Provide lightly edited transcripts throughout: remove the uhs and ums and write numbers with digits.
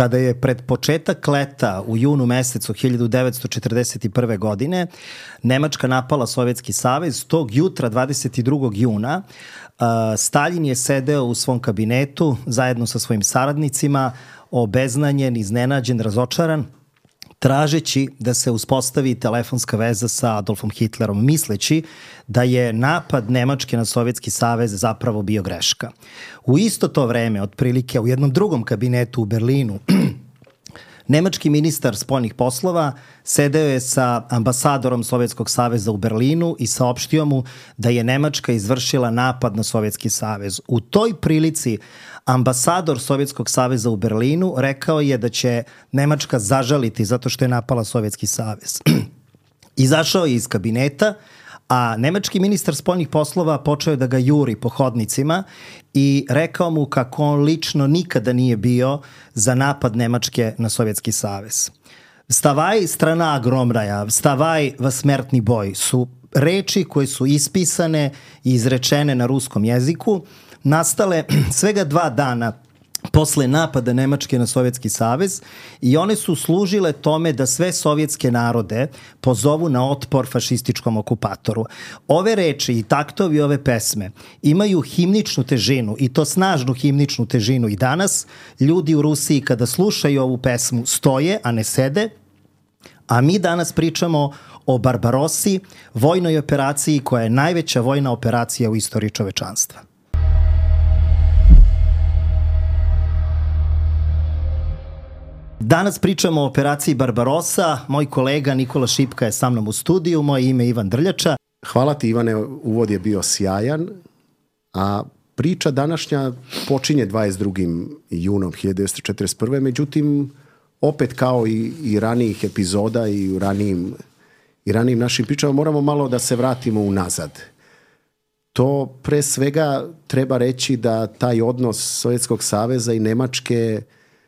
kada je pred početak leta u junu mesecu 1941. godine Nemačka napala Sovjetski savez, tog jutra 22. juna Staljin je sedeo u svom kabinetu zajedno sa svojim saradnicima, obeznanjen, iznenađen, razočaran, tražeći da se uspostavi telefonska veza sa Adolfom Hitlerom, misleći da je napad Nemačke na Sovjetski savez zapravo bio greška. U isto to vreme, otprilike u jednom drugom kabinetu u Berlinu, nemački ministar spoljnih poslova sedeo je sa ambasadorom Sovjetskog saveza u Berlinu i saopštio mu da je Nemačka izvršila napad na Sovjetski savez. U toj prilici ambasador Sovjetskog saveza u Berlinu rekao je da će Nemačka zažaliti zato što je napala Sovjetski savez. Izašao je iz kabineta, a nemački ministar spoljnih poslova počeo da ga juri po hodnicima i rekao mu kako on lično nikada nije bio za napad Nemačke na Sovjetski savez. Vstavaj, strana огромная, vstavaj, v smrtni boj su reči koje su ispisane i izrečene na ruskom jeziku, nastale svega 2 dana posle napada Nemačke na Sovjetski savez i one su služile tome da sve sovjetske narode pozovu na otpor fašističkom okupatoru. Ove reči i taktovi ove pesme imaju himničnu težinu i to snažnu himničnu težinu i danas. Ljudi u Rusiji kada slušaju ovu pesmu stoje, a ne sede, a mi danas pričamo o Barbarossi, vojnoj operaciji koja je najveća vojna operacija u istoriji čovečanstva. Danas pričamo o operaciji Barbarossa. Moj kolega Nikola Šipka je sa mnom u studiju. Moje ime je Ivan Drljača. Hvala ti, Ivane, uvod je bio sjajan, a priča današnja počinje 22. junom 1941. Međutim, opet kao i ranijih epizoda i u ranijim našim pričama moramo malo da se vratimo unazad. To pre svega treba reći da taj odnos Sovjetskog saveza i Nemačke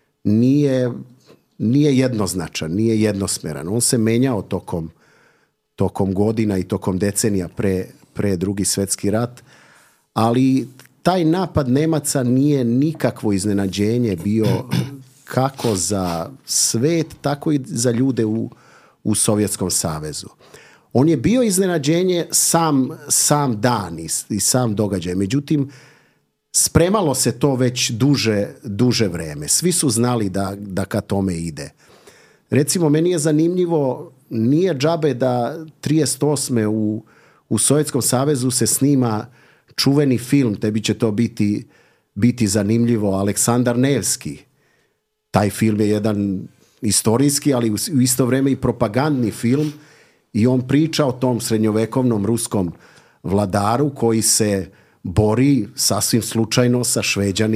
nije jednoznačan, nije jednosmeran. On se menjao tokom godina i tokom decenija pre Drugi svjetski rat, ali taj napad Nemaca nije nikakvo iznenađenje bio kako za svet, tako i za ljude u Sovjetskom savezu. On je bio iznenađenje sam dan i sam događaj. Međutim, spremalo se to već duže vreme. Svi su znali da ka tome ide. Recimo, meni je zanimljivo, nije džabe da 38. u Sovjetskom savezu se snima čuveni film, tebi će to biti zanimljivo, Aleksandar Nevski. Taj film je jedan istorijski, ali u isto vrijeme i propagandni film i on priča o tom srednjovekovnom ruskom vladaru koji se bori sasvim slučajno sa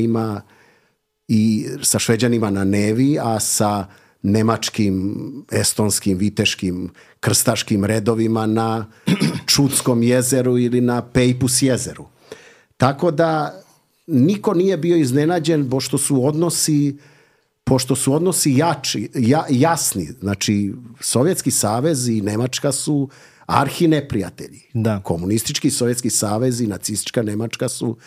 Šveđanima na Nevi, a sa nemačkim, estonskim, viteškim, krstaškim redovima na Čudskom jezeru ili na Pejpus jezeru. Tako da niko nije bio iznenađen pošto su odnosi jasni. Znači, Sovjetski savez i Nemačka su arhineprijatelji. Da. Komunistički Sovjetski savez i nacistička Nemačka su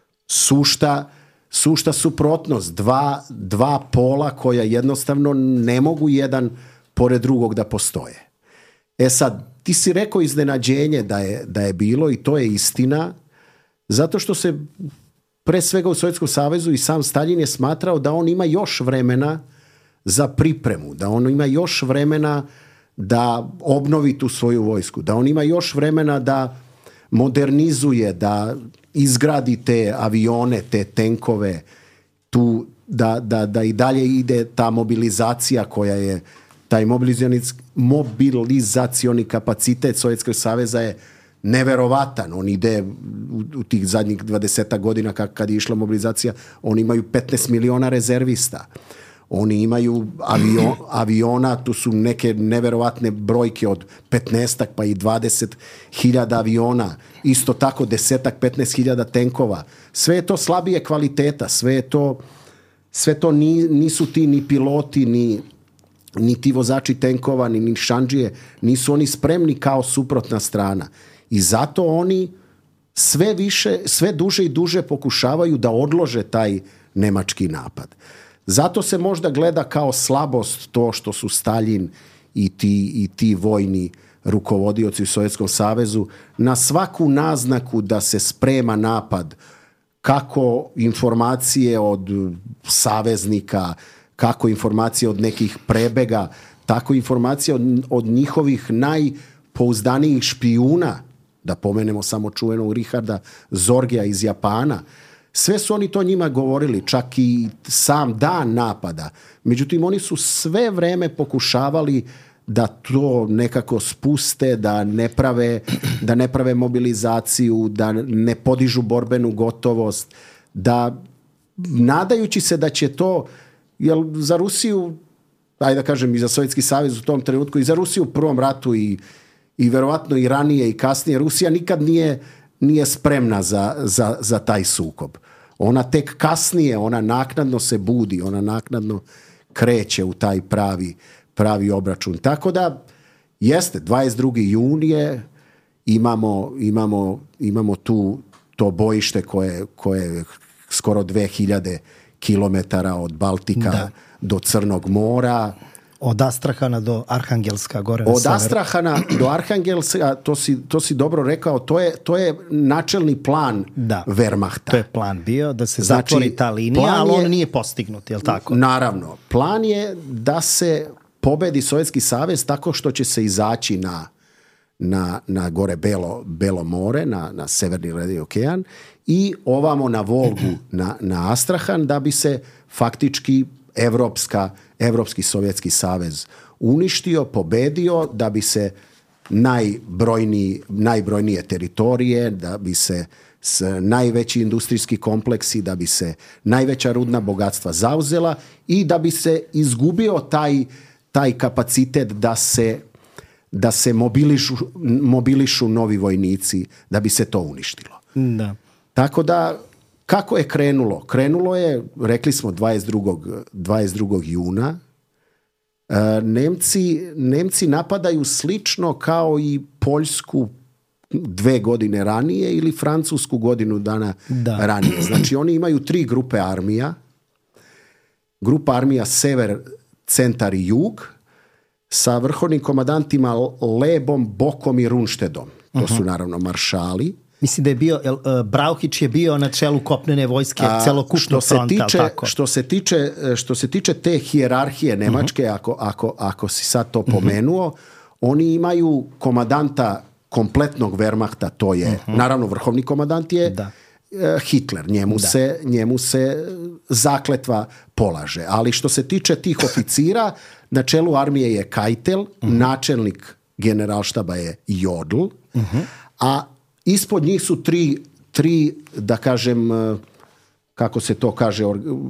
sušta suprotnost. Dva pola koja jednostavno ne mogu jedan pored drugog da postoje. Sad, ti si rekao iznenađenje da je bilo i to je istina, zato što se pre svega u Sovjetskom savezu i sam Staljin je smatrao da on ima još vremena za pripremu, da on ima još vremena da obnovi tu svoju vojsku, da on ima još vremena da modernizuje, da izgradi te avione, te tenkove, da i dalje ide ta mobilizacija koja je, taj mobilizacioni kapacitet Sovjetskog saveza je neverovatan. On ide u tih zadnjih 20 godina kad je išla mobilizacija, oni imaju 15 miliona rezervista. Oni imaju aviona, tu su neke neverovatne brojke od 15 pa i 20.000 aviona, isto tako 10-15.000 tenkova. Sve je to slabije kvaliteta, sve to nisu ti ni piloti, ni ti vozači tenkova, ni šanđije, nisu oni spremni kao suprotna strana. I zato oni sve duže i duže pokušavaju da odlože taj nemački napad. Zato se možda gleda kao slabost to što su Staljin i ti vojni rukovodioci u Sovjetskom savezu na svaku naznaku da se sprema napad, kako informacije od saveznika, kako informacije od nekih prebega, tako informacije od njihovih najpouzdanijih špijuna, da pomenemo samo čuvenog Richarda Zorgea iz Japana. Sve su oni to njima govorili, čak i sam dan napada. Međutim, oni su sve vreme pokušavali da to nekako spuste, da ne prave mobilizaciju, da ne podižu borbenu gotovost, da nadajući se da će to, jer za Rusiju, ajde da kažem i za Sovjetski savez u tom trenutku, i za Rusiju u prvom ratu i verovatno i ranije i kasnije, Rusija nikad nije spremna za taj sukob. Ona tek kasnije, ona naknadno se budi, ona naknadno kreće u taj pravi obračun. Tako da jeste, 22. junije imamo tu to bojište koje je skoro 2000 kilometara od Baltika do Crnog mora. Od Astrahana do Arhangelska gore na severu. Od Astrahana do Arhangelska, to si dobro rekao, to je načelni plan Wehrmachta. To je plan bio, da se zatvori ta linija, ali on nije postignut, je li tako? Naravno. Plan je da se pobedi Sovjetski savez tako što će se izaći na gore Belo more, na severni Ledeni okean i ovamo na Volgu, na Astrahan, da bi se faktički Evropski Sovjetski savez uništio, pobedio, da bi se najbrojnije teritorije, da bi se najveći industrijski kompleksi, da bi se najveća rudna bogatstva zauzela i da bi se izgubio taj kapacitet da se mobilišu novi vojnici, da bi se to uništilo. Da. Tako da, kako je krenulo? Krenulo je, rekli smo, 22. juna. Nemci napadaju slično kao i Poljsku 2 godine ranije ili Francusku godinu dana ranije. Znači, oni imaju 3 grupe armija. Grupa armija Sever, Centar i Jug sa vrhovnim komandantima Lebom, Bokom i Runštedom. To su naravno maršali. Mislim da je bio, Brauhić je bio na čelu kopnene vojske celokupnog fronta, tako? Što se tiče te hijerarhije nemačke, ako si sad to pomenuo, oni imaju komandanta kompletnog Wehrmachta, to je, naravno vrhovni komandant je Hitler, njemu se zakletva polaže. Ali što se tiče tih oficira, na čelu armije je Keitel, načelnik generalštaba je Jodl, a ispod njih su tri, da kažem, kako se to kaže,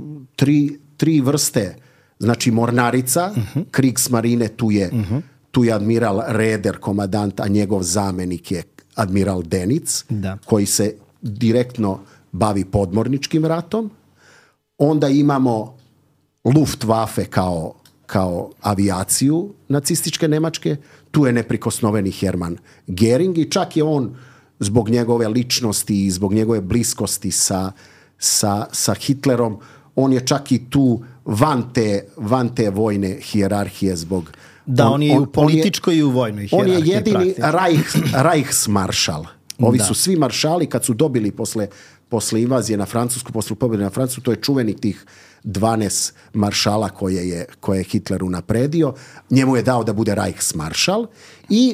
tri vrste, znači mornarica, Kriegsmarine, tu je admiral Reder, komandant, a njegov zamenik je admiral Denic, koji se direktno bavi podmorničkim ratom. Onda imamo Luftwaffe kao avijaciju nacističke Nemačke, tu je neprikosnoveni Hermann Göring i čak je on zbog njegove ličnosti i zbog njegove bliskosti sa Hitlerom, on je čak i tu van te vojne hijerarhije zbog... on je u političkoj i u vojnoj hijerarhiji. On je jedini Reichsmaršal. Ovi su svi maršali kad su dobili posle invazije na Francusku, posle pobjede na Francusku, to je čuvenik tih 12 maršala koje je Hitler unapredio. Njemu je dao da bude Reichsmaršal i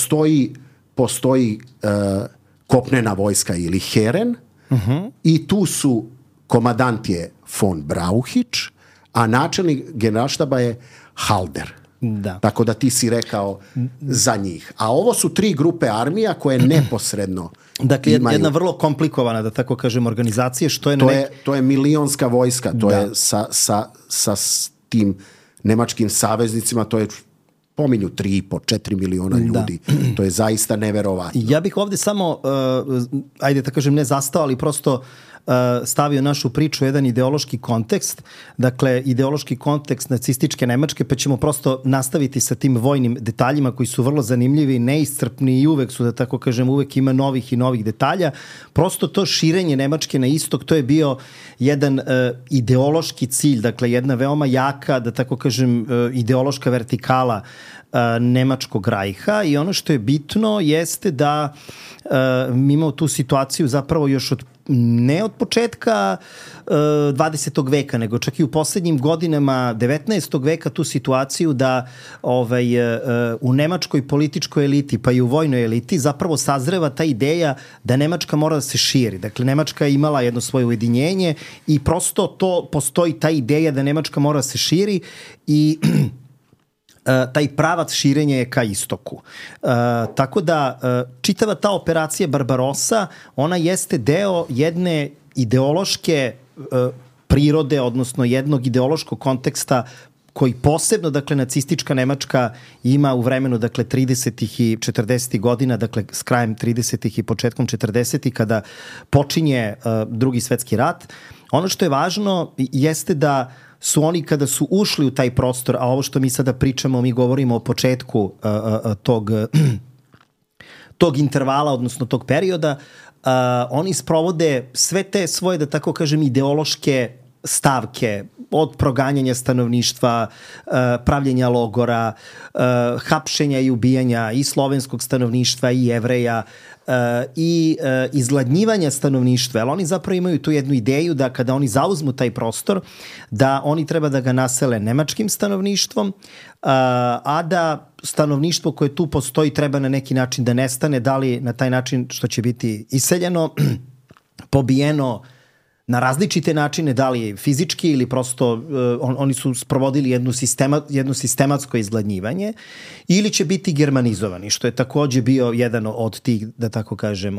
postoji kopnena vojska ili Heeren i tu su komandant je von Brauhić, a načelnik generalštaba je Halder. Tako da ti si rekao za njih. A ovo su 3 grupe armija koje neposredno dakle, jedna vrlo komplikovana, da tako kažem, organizacija. To je milionska vojska. To je sa tim nemačkim saveznicima, to je pominju 3,5-4 miliona ljudi. To je zaista neverovatno. Ja bih ovdje samo, ajde da kažem, ne zastao, ali prosto stavio našu priču u jedan ideološki kontekst, dakle ideološki kontekst nacističke Nemačke, pa ćemo prosto nastaviti sa tim vojnim detaljima koji su vrlo zanimljivi, neiscrpni i uvek su, da tako kažem, uvek ima novih i novih detalja. Prosto to širenje Nemačke na istok, to je bio jedan ideološki cilj, dakle jedna veoma jaka, da tako kažem, ideološka vertikala Nemačkog rajha, i ono što je bitno jeste da mi imamo tu situaciju zapravo još ne od početka 20. veka, nego čak i u poslednjim godinama 19. veka tu situaciju da u nemačkoj političkoj eliti, pa i u vojnoj eliti, zapravo sazreva ta ideja da Nemačka mora da se širi. Dakle, Nemačka je imala jedno svoje ujedinjenje i prosto to postoji ta ideja da Nemačka mora da se širi i taj pravac širenja je ka istoku. Tako da čitava ta operacija Barbarossa, ona jeste deo jedne ideološke prirode, odnosno jednog ideološkog konteksta koji posebno, dakle, nacistička Nemačka ima u vremenu, dakle, 30. i 40. godina, dakle, s krajem 30. i početkom 40. kada počinje Drugi svetski rat. Ono što je važno jeste da su oni kada su ušli u taj prostor, a ovo što mi sada pričamo, mi govorimo o početku tog intervala, odnosno tog perioda, oni sprovode sve te svoje, da tako kažem, ideološke stavke, od proganjanja stanovništva, pravljenja logora, hapšenja i ubijanja i slovenskog stanovništva i Jevreja, i izgladnjivanja stanovništva, ali oni zapravo imaju tu jednu ideju da kada oni zauzmu taj prostor, da oni treba da ga nasele nemačkim stanovništvom, a da stanovništvo koje tu postoji treba na neki način da nestane, da li na taj način što će biti iseljeno, pobijeno na različite načine, da li fizički ili prosto oni su sprovodili jedno sistematsko izgladnjivanje, ili će biti germanizovani, što je takođe bio jedan od tih, da tako kažem,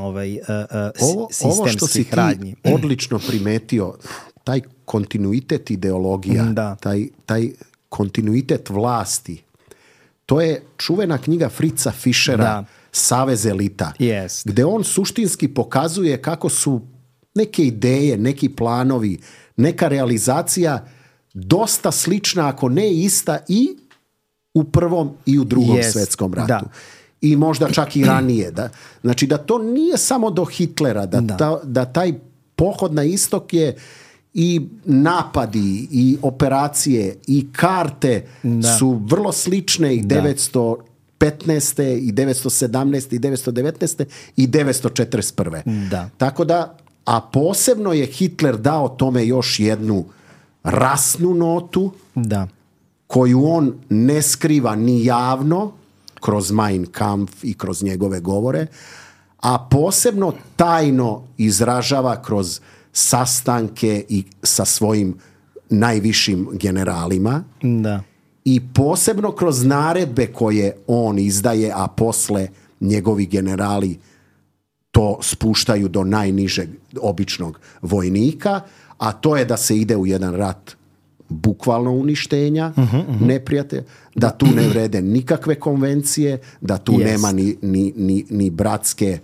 sistemskih radnji. Ovo što si ti odlično primetio, taj kontinuitet ideologija, taj kontinuitet vlasti, to je čuvena knjiga Fritza Fischera, Savez elita, gde on suštinski pokazuje kako su neke ideje, neki planovi, neka realizacija dosta slična, ako ne ista, i u Prvom i u Drugom svetskom ratu. Da. I možda čak i ranije. Znači da to nije samo do Hitlera, da taj pohod na istok je i napadi, i operacije, i karte su vrlo slične, i 915. i 917. i 919. i 941. Da. Tako da, a posebno je Hitler dao tome još jednu rasnu notu, koju on ne skriva ni javno kroz Mein Kampf i kroz njegove govore, a posebno tajno izražava kroz sastanke i sa svojim najvišim generalima, i posebno kroz naredbe koje on izdaje, a posle njegovi generali to spuštaju do najnižeg običnog vojnika, a to je da se ide u jedan rat bukvalno uništenja neprijatelja, da tu ne vrede nikakve konvencije, da tu nema ni bratske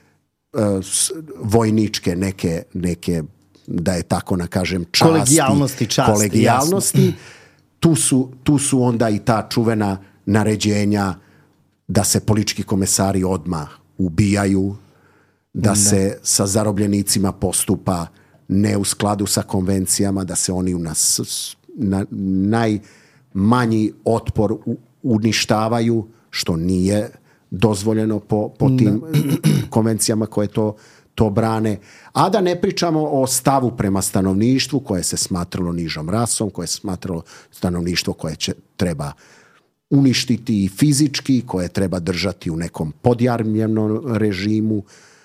vojničke neke, da je tako nakažem, časti, kolegijalnosti. Tu su onda i ta čuvena naređenja da se politički komesari odmah ubijaju, da se sa zarobljenicima postupa ne u skladu sa konvencijama, da se oni na najmanji otpor uništavaju, što nije dozvoljeno po tim konvencijama koje to brane. A da ne pričamo o stavu prema stanovništvu koje se smatralo nižom rasom, koje se smatralo stanovništvo koje treba uništiti i fizički, koje treba držati u nekom podjarmljenom režimu,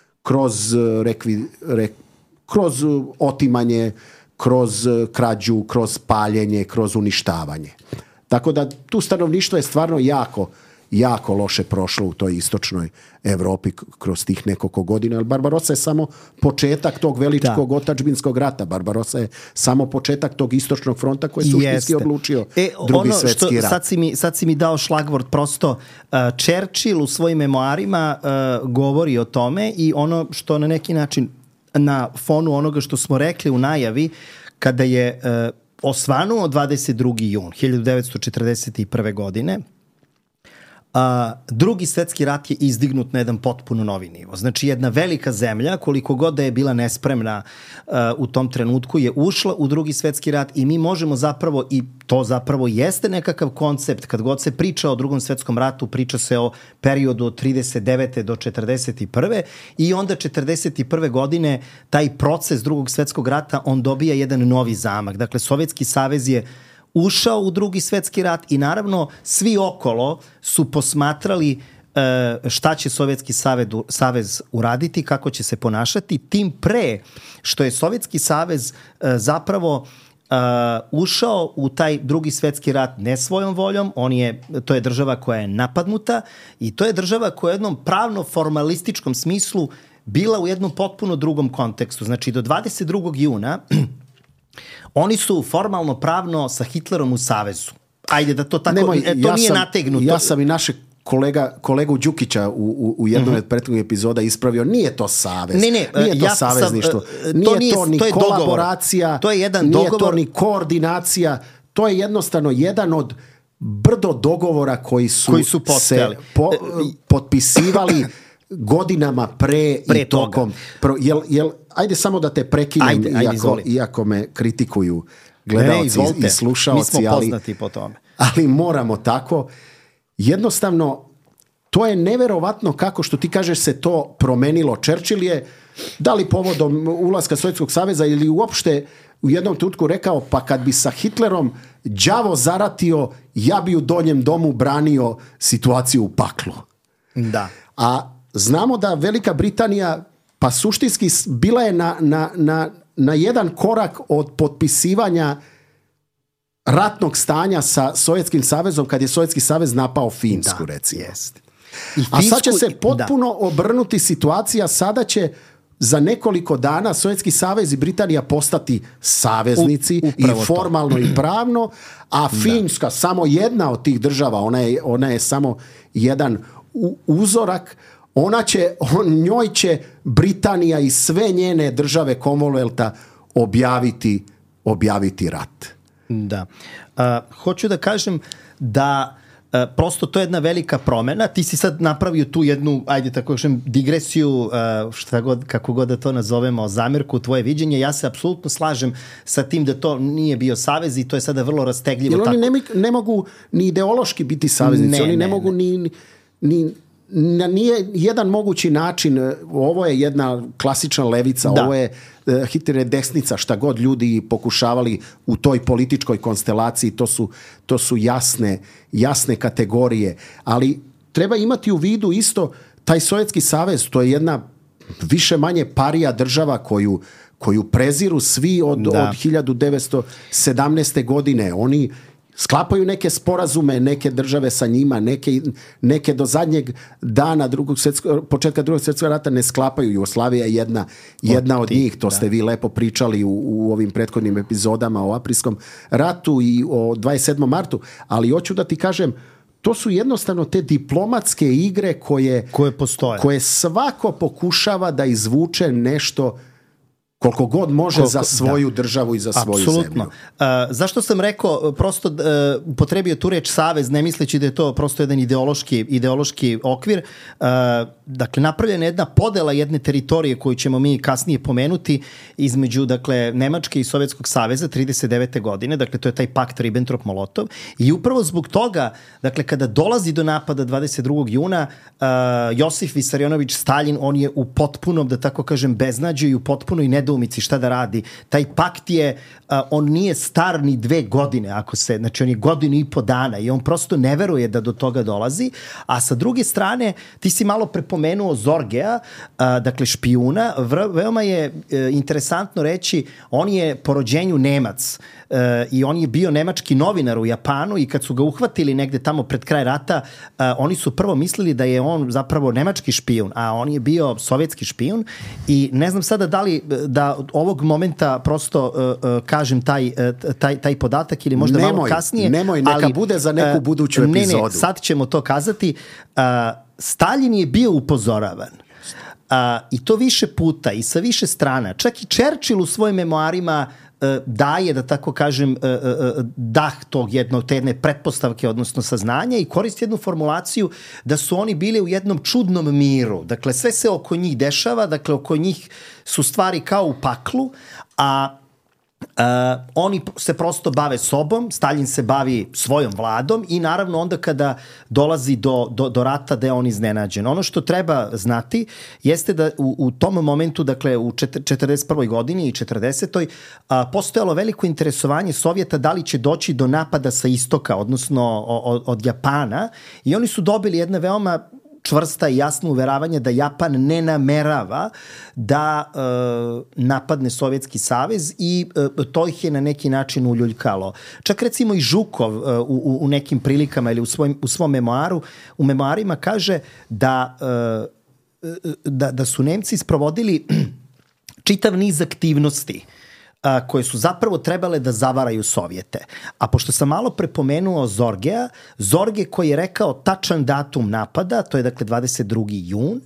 kroz otimanje, kroz krađu, kroz paljenje, kroz uništavanje. Tako da tu stanovništvo je stvarno jako loše prošlo u toj istočnoj Evropi kroz tih nekoliko godina. Ali Barbarossa je samo početak tog velikog otadžbinskog rata. Barbarossa je samo početak tog istočnog fronta koji je suštinski odlučio Drugi svetski rat. Sad si mi dao šlagvort, prosto Churchill u svojim memoarima govori o tome, i ono što na neki način na fonu onoga što smo rekli u najavi, kada je osvanuo 22. jun 1941. godine, Drugi svetski rat je izdignut na jedan potpuno novi nivo. Znači jedna velika zemlja, koliko god da je bila nespremna u tom trenutku, je ušla u Drugi svetski rat i mi možemo zapravo, i to zapravo jeste nekakav koncept, kad god se priča o Drugom svetskom ratu, priča se o periodu od 39. do 41. i onda 41. godine taj proces Drugog svetskog rata, on dobija jedan novi zamak. Dakle, Sovjetski savez je ušao u Drugi svetski rat i naravno svi okolo su posmatrali šta će Sovjetski savez uraditi, kako će se ponašati, tim pre što je Sovjetski savez zapravo ušao u taj Drugi svetski rat ne svojom voljom, to je država koja je napadnuta i to je država koja je u jednom pravno-formalističkom smislu bila u jednom potpuno drugom kontekstu. Znači do 22. juna oni su formalno pravno sa Hitlerom u savezu. Ajde da to tako, to nije nategnuto. Ja sam i našeg kolegu Đukića u jednom od prethodnih epizoda ispravio, nije to savez. Nije to savezništvo. Nije to ni kolaboracija, to je jedan nije dogovor. To ni koordinacija, to je jednostavno jedan od brdo dogovora koji su se potpisivali godinama pre i tokom. Ajde samo da te prekinem, iako me kritikuju gledalci i slušaoci. Mi smo poznati po tome. Ali moramo tako. Jednostavno, to je neverovatno kako, što ti kažeš, se to promenilo. Churchill je, da li povodom ulaska Sovjetskog saveza ili uopšte u jednom trenutku rekao, pa kad bi sa Hitlerom đavo zaratio, ja bi u Donjem domu branio situaciju u paklu. Da. A znamo da Velika Britanija, pa suštinski bila je na jedan korak od potpisivanja ratnog stanja sa Sovjetskim savezom kad je Sovjetski savez napao Finsku, recimo. Jest. A sad će se potpuno obrnuti situacija, sada za nekoliko dana Sovjetski savez i Britanija postati saveznici i formalno i pravno, a Finska samo jedna od tih država, ona je samo jedan uzorak. Njoj će Britanija i sve njene države Commonwealtha objaviti rat. Da. Hoću da kažem da prosto to je jedna velika promena. Ti si sad napravio tu jednu, ajde tako kažem, digresiju, kako god da to nazovemo, zamerku, tvoje viđenje. Ja se apsolutno slažem sa tim da to nije bio savez i to je sada vrlo rastegljivo. Jer oni ne mogu ni ideološki biti saveznici. Oni ne mogu na nije jedan mogući način. Ovo je jedna klasična levica, ovo je Hitler je desnica, šta god ljudi pokušavali u toj političkoj konstelaciji, to su jasne kategorije, ali treba imati u vidu isto taj Sovjetski savez, to je jedna više manje parija država koju preziru svi od 1917. godine. Oni sklapaju neke sporazume, neke države sa njima, neke do zadnjeg dana početka Drugog svjetskog rata ne sklapaju. Jugoslavija je jedna od njih, to ste vi lepo pričali u ovim prethodnim epizodama o Aprilskom ratu i o 27. martu, ali hoću da ti kažem, to su jednostavno te diplomatske igre koje svako pokušava da izvuče nešto koliko god može za svoju državu i za svoju zemlju. Zašto sam rekao, prosto upotrebio tu reč savez, ne misleći da je to prosto jedan ideološki okvir. Dakle, napravljena je jedna podela jedne teritorije koju ćemo mi kasnije pomenuti između, dakle, Nemačke i Sovjetskog saveza 39. godine. Dakle, to je taj pakt Ribbentrop-Molotov. I upravo zbog toga, dakle, kada dolazi do napada 22. juna, Josif Visarionović Stalin, on je u potpunom, da tako kažem, beznađu i u potpunoj nedoumici šta da radi. Taj pakt je, on nije star ni 2 godine, znači on je 1.5 godina i on prosto ne veruje da do toga dolazi, a sa druge strane, ti si malo prepomenuo Zorgea, dakle špijuna, veoma je interesantno reći, on je po rođenju Nemac i on je bio nemački novinar u Japanu i kad su ga uhvatili negde tamo pred kraj rata, oni su prvo mislili da je on zapravo nemački špijun, a on je bio sovjetski špijun i ne znam sada da li da ovog momenta prosto kažem taj podatak ili možda malo kasnije. Nemoj, neka bude za neku buduću epizodu. Ne, sad ćemo to kazati. Stalin je bio upozoravan. I to više puta i sa više strana. Čak i Churchill u svojim memoarima daje, da tako kažem, dah te jedne pretpostavke, odnosno saznanja, i koristi jednu formulaciju da su oni bili u jednom čudnom miru. Dakle, sve se oko njih dešava, dakle, oko njih su stvari kao u paklu, a oni se prosto bave sobom, Stalin se bavi svojom vladom i naravno onda kada dolazi do rata da je on iznenađen. Ono što treba znati jeste da u tom momentu, dakle u 41. godini i 40. Postojalo veliko interesovanje Sovjeta da li će doći do napada sa istoka, odnosno od Japana, i oni su dobili jedne veoma čvrsta i jasno uveravanje da Japan ne namerava da napadne Sovjetski savez, i to ih je na neki način uljuljkalo. Čak recimo i Žukov u nekim prilikama ili u svom memoarima kaže da su Nemci sprovodili čitav niz aktivnosti koje su zapravo trebale da zavaraju Sovjete. A pošto sam malo prepomenuo Zorge koji je rekao tačan datum napada, to je dakle 22. jun,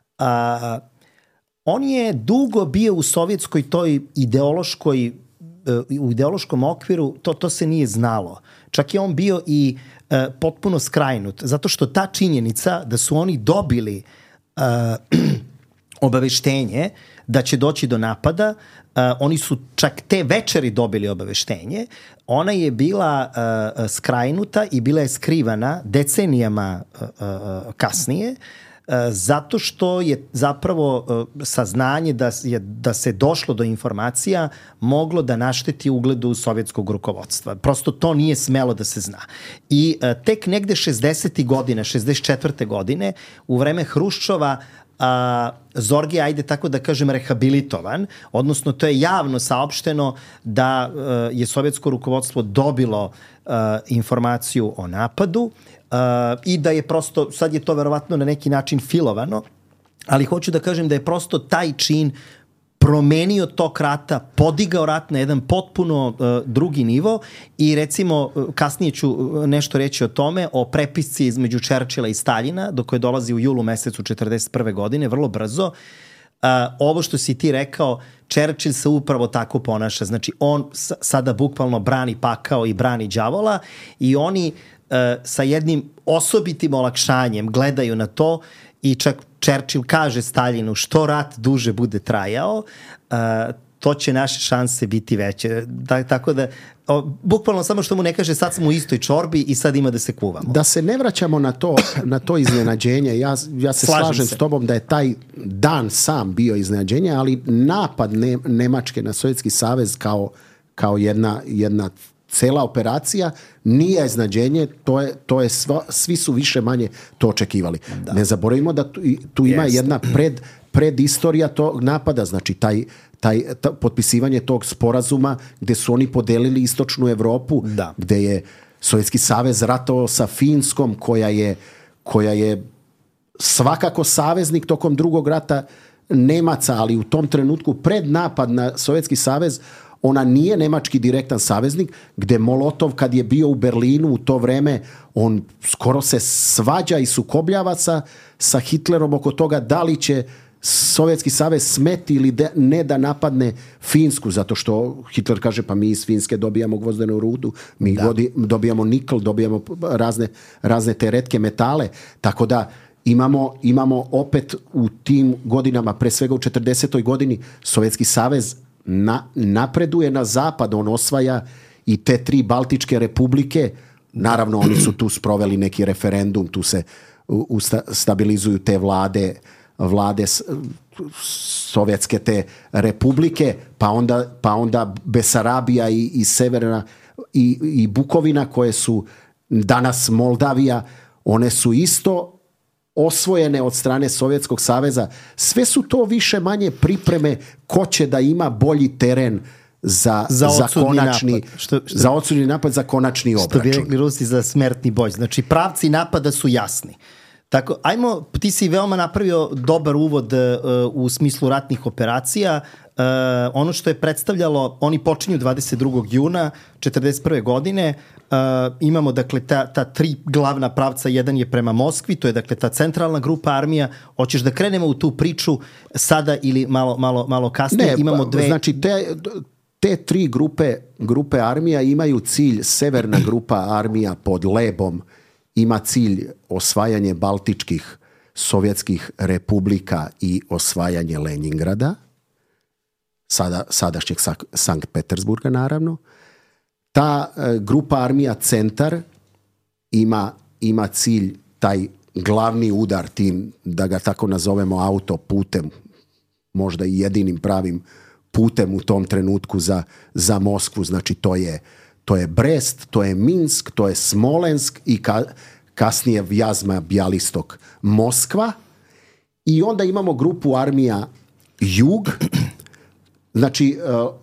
on je dugo bio u sovjetskoj toj u ideološkom okviru, to se nije znalo. Čak je on bio i potpuno skrajnut, zato što ta činjenica da su oni dobili obaveštenje da će doći do napada, oni su čak te večeri dobili obaveštenje, ona je bila skrajnuta i bila je skrivana decenijama kasnije, zato što je zapravo saznanje da se došlo do informacija moglo da našteti ugledu sovjetskog rukovodstva. Prosto to nije smelo da se zna. I tek negde 60. godina, 64. godine, u vreme Hruščova, Zorge, ajde tako da kažem, rehabilitovan, odnosno to je javno saopšteno da je sovjetsko rukovodstvo dobilo informaciju o napadu, i da je prosto, sad je to verovatno na neki način filovano, ali hoću da kažem da je prosto taj čin promenio tok rata, podigao rat na jedan potpuno drugi nivo, i recimo kasnije ću nešto reći o tome, o prepisci između Churchilla i Staljina, do koje dolazi u julu mesecu 41. godine, vrlo brzo. Ovo što si ti rekao, Churchill se upravo tako ponaša, znači on sada bukvalno brani pakao i brani đavola, i oni sa jednim osobitim olakšanjem gledaju na to, i čak Churchill kaže Staljinu, što rat duže bude trajao, to će naše šanse biti veće. Tako da, bukvalno samo što mu ne kaže sad smo u istoj čorbi i sad ima da se kuvamo. Da se ne vraćamo na to iznenađenje, ja se slažem s tobom da je taj dan sam bio iznenađenje, ali napad Nemačke na Sovjetski savez kao jedna cela operacija nije iznenađenje, svi su više manje to očekivali. Da. Ne zaboravimo da tu ima jedna predistorija tog napada, znači taj potpisivanje tog sporazuma gde su oni podelili istočnu Evropu, gde je Sovjetski savez ratovao sa Finskom, koja je svakako saveznik tokom drugog rata Nemaca, ali u tom trenutku pred napad na Sovjetski savez ona nije nemački direktan saveznik, gde Molotov kad je bio u Berlinu u to vreme, on skoro se svađa i sukobljava sa Hitlerom oko toga da li će Sovjetski savez smeti ili ne da napadne Finsku, zato što Hitler kaže pa mi iz Finske dobijamo gvozdenu rudu, mi dobijamo nikl, dobijamo razne te retke metale, tako da imamo opet u tim godinama, pre svega u 40. godini, Sovjetski savez napreduje na zapad, on osvaja i te 3 Baltičke republike, naravno oni su tu sproveli neki referendum, tu se stabilizuju te vlade sovjetske te republike, pa onda Besarabija i Severna i Bukovina, koje su danas Moldavija, one su isto osvojene od strane Sovjetskog saveza. Sve su to više manje pripreme ko će da ima bolji teren za konačni za odsudni napad, za konačni obračun. Što bi rekli Rusi, za smertni boj. Znači pravci napada su jasni. Tako, ti si veoma napravio dobar uvod u smislu ratnih operacija. ono što je predstavljalo, oni počinju 22. juna 1941. godine, imamo dakle ta tri glavna pravca, jedan je prema Moskvi, to je dakle ta centralna grupa armija. Hoćeš da krenemo u tu priču sada ili malo kasnije? Imamo dve... Znači te tri grupe armija imaju cilj, severna grupa armija pod Lebom ima cilj osvajanje baltičkih sovjetskih republika i osvajanje Leningrada, sadašnjeg Sankt Petersburga naravno. Ta grupa armija Centar ima cilj taj glavni udar tim, da ga tako nazovemo, autoputem, možda i jedinim pravim putem u tom trenutku za Moskvu. Znači to je Brest, to je Minsk, to je Smolensk i kasnije Vjazma, Bjalistok, Moskva. I onda imamo grupu armija Jug. Znači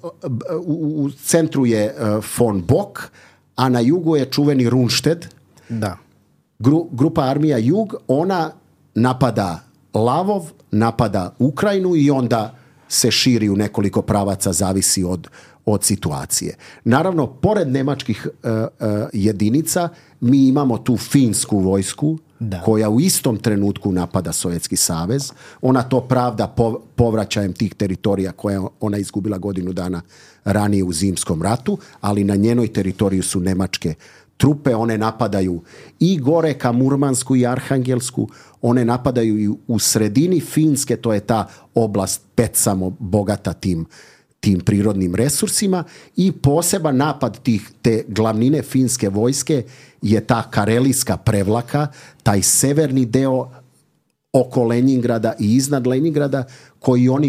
u centru je von Bock, a na jugu je čuveni Rundstedt. Da. Grupa armija Jug, ona napada Lavov, napada Ukrajinu i onda se širi u nekoliko pravaca, zavisi od situacije. Naravno, pored nemačkih jedinica, mi imamo tu finsku vojsku, koja u istom trenutku napada Sovjetski savez. Ona to pravda povraćajem tih teritorija koje ona izgubila godinu dana ranije u Zimskom ratu, ali na njenoj teritoriju su nemačke trupe. One napadaju i gore ka Murmansku i Arhangelsku, one napadaju i u sredini Finske, to je ta oblast Petsamo bogata tim prirodnim resursima, i poseban napad te glavnine finske vojske je ta Karelijska prevlaka, taj severni deo oko Leningrada i iznad Leningrada koji oni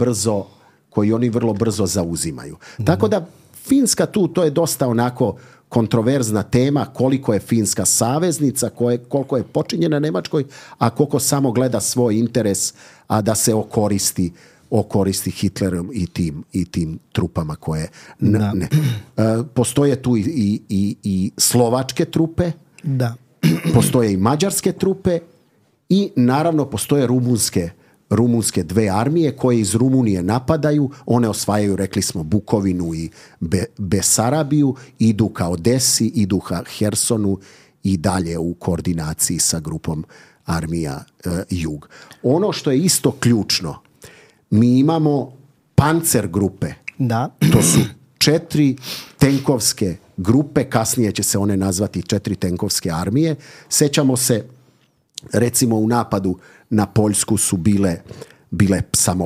vrlo brzo zauzimaju. Tako da Finska to je dosta onako kontroverzna tema, koliko je Finska saveznica, koliko je počinjena Nemačkoj, a koliko samo gleda svoj interes, a da se okoristi Hitlerom i tim trupama koje ne. Postoje tu i slovačke trupe, da. Postoje i mađarske trupe i naravno postoje rumunske dve armije koje iz Rumunije napadaju. One osvajaju, rekli smo, Bukovinu i Besarabiju, idu ka Odesi, idu ka Hersonu i dalje u koordinaciji sa grupom armija Jug. Ono što je isto ključno, mi imamo pancer grupe. Da. To su 4 tenkovske grupe, kasnije će se one nazvati 4 tenkovske armije. Sećamo se, recimo u napadu na Poljsku su bile samo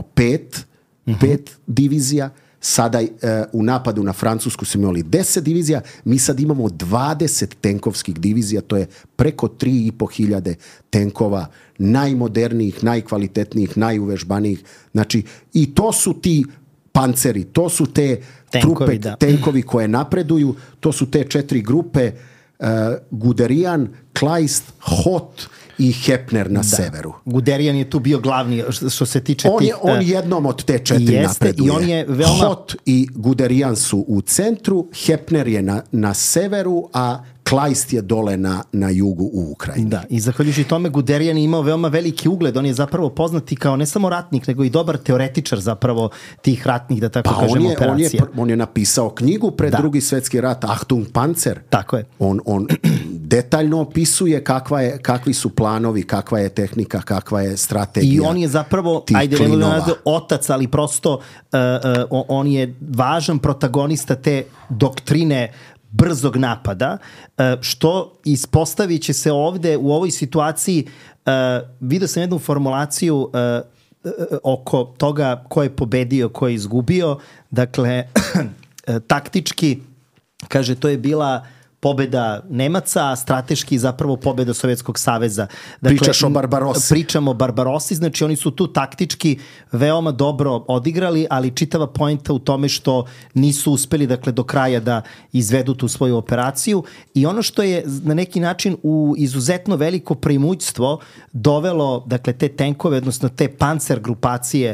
5 divizija. Sada u napadu na Francusku su imali 10 divizija. Mi sad imamo 20 tenkovskih divizija, to je preko 3.500 tenkova, najmodernijih, najkvalitetnijih, najuvežbanijih. Znači, i to su ti panceri, to su te trupe, tenkovi koje napreduju, to su te 4 grupe, Guderian, Kleist, Hoth i Hepner na severu. Guderian je tu bio glavni što se tiče on jednom od te 4 napreduje. I on je veoma... Hoth i Guderian su u centru, Hepner je na severu, a Kleist je dole na jugu u Ukrajini. Da, i zahvaljujući tome Guderian je imao veoma veliki ugled. On je zapravo poznati kao ne samo ratnik, nego i dobar teoretičar zapravo tih ratnih, da tako kažem, operacija. On je napisao knjigu pred Drugi svjetski rat, Achtung Panzer. Tako je. On detaljno opisuje kakvi su planovi, kakva je tehnika, kakva je strategija. I on je zapravo, otac, ali prosto on je važan protagonista te doktrine brzog napada, što ispostavit će se ovde u ovoj situaciji. Vidio sam jednu formulaciju oko toga ko je pobedio, ko je izgubio. Dakle, taktički, kaže, to je bila pobeda Nemaca, a strateški zapravo pobeda Sovjetskog saveza. Dakle, pričaš o Barbarossi. Pričamo o Barbarossi, znači oni su tu taktički veoma dobro odigrali, ali čitava poenta u tome što nisu uspeli, dakle, do kraja da izvedu tu svoju operaciju. I ono što je na neki način u izuzetno veliko premoćstvo dovelo, dakle, te tenkove, odnosno te pancer grupacije,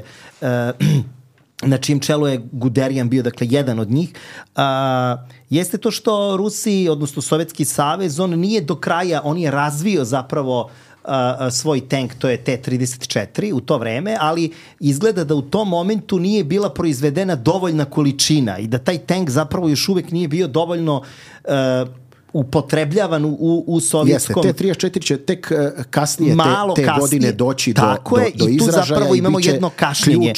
na čijem čelu je Guderian bio, dakle, jedan od njih, jeste to što Rusi, odnosno Sovjetski savez, on nije do kraja, on je razvio zapravo svoj tank, to je T-34 u to vreme, ali izgleda da u tom momentu nije bila proizvedena dovoljna količina i da taj tank zapravo još uvek nije bio dovoljno upotrebljavan u sovjetskom... Jeste, T-34 će tek kasnije te godine doći do izražaja i tu zapravo imamo jedno kašnjenje.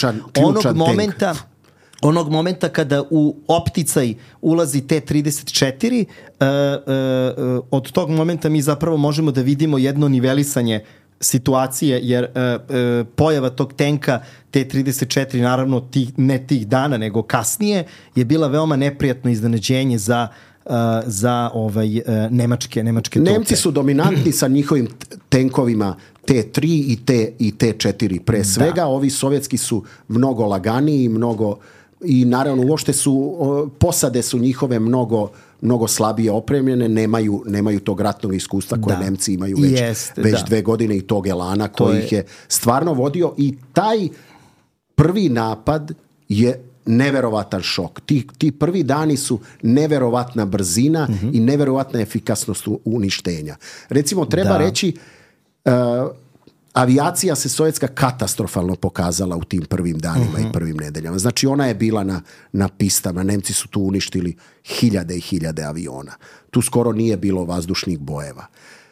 Onog momenta kada u opticaj ulazi T-34, od tog momenta mi zapravo možemo da vidimo jedno nivelisanje situacije, jer pojava tog tenka T-34, naravno ne tih dana, nego kasnije, je bila veoma neprijatno iznenađenje za nemačke trupe. Nemci su dominantni sa njihovim tenkovima T-3 i T-4 pre svega. Ovi sovjetski su mnogo laganiji, i naravno uopšte posade su njihove mnogo slabije opremljene, nemaju tog ratnog iskustva koje Nemci imaju već 2 godine i tog elana koji ih je stvarno vodio, i taj prvi napad je neverovatan šok. Ti prvi dani su neverovatna brzina i neverovatna efikasnost uništenja. Recimo, treba reći, avijacija se sovjetska katastrofalno pokazala u tim prvim danima i prvim nedeljama. Znači, ona je bila na pistama. Nemci su tu uništili hiljade i hiljade aviona. Tu skoro nije bilo vazdušnih bojeva.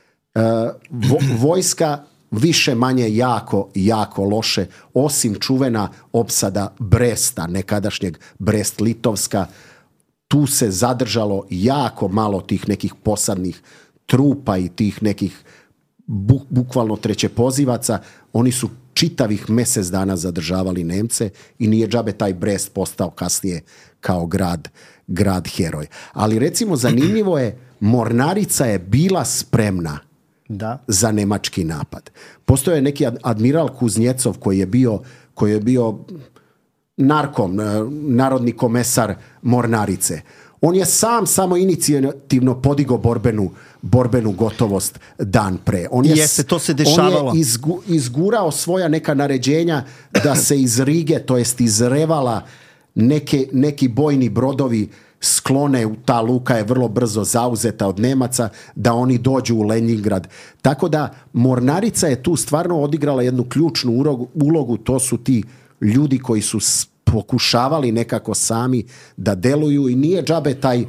Vojska više manje jako loše, osim čuvena opsada Bresta, nekadašnjeg Brest-Litovska. Tu se zadržalo jako malo tih nekih posadnih trupa i tih nekih bukvalno trećepozivaca. Oni su čitavih mjesec dana zadržavali Nemce i nije džabe taj Brest postao kasnije kao grad heroj. Ali recimo zanimljivo je, Mornarica je bila spremna za nemački napad. Postojao je neki admiral Kuznjecov koji je bio narkom, narodni komesar Mornarice. On je samo inicijativno podigao borbenu gotovost dan pre. To se dešavalo. On je izgurao svoja neka naređenja da se iz Rige, to jest iz Revala, neki bojni brodovi sklone, ta luka je vrlo brzo zauzeta od Nemaca, da oni dođu u Leningrad. Tako da Mornarica je tu stvarno odigrala jednu ključnu ulogu. To su ti ljudi koji su pokušavali nekako sami da deluju, i nije džabe taj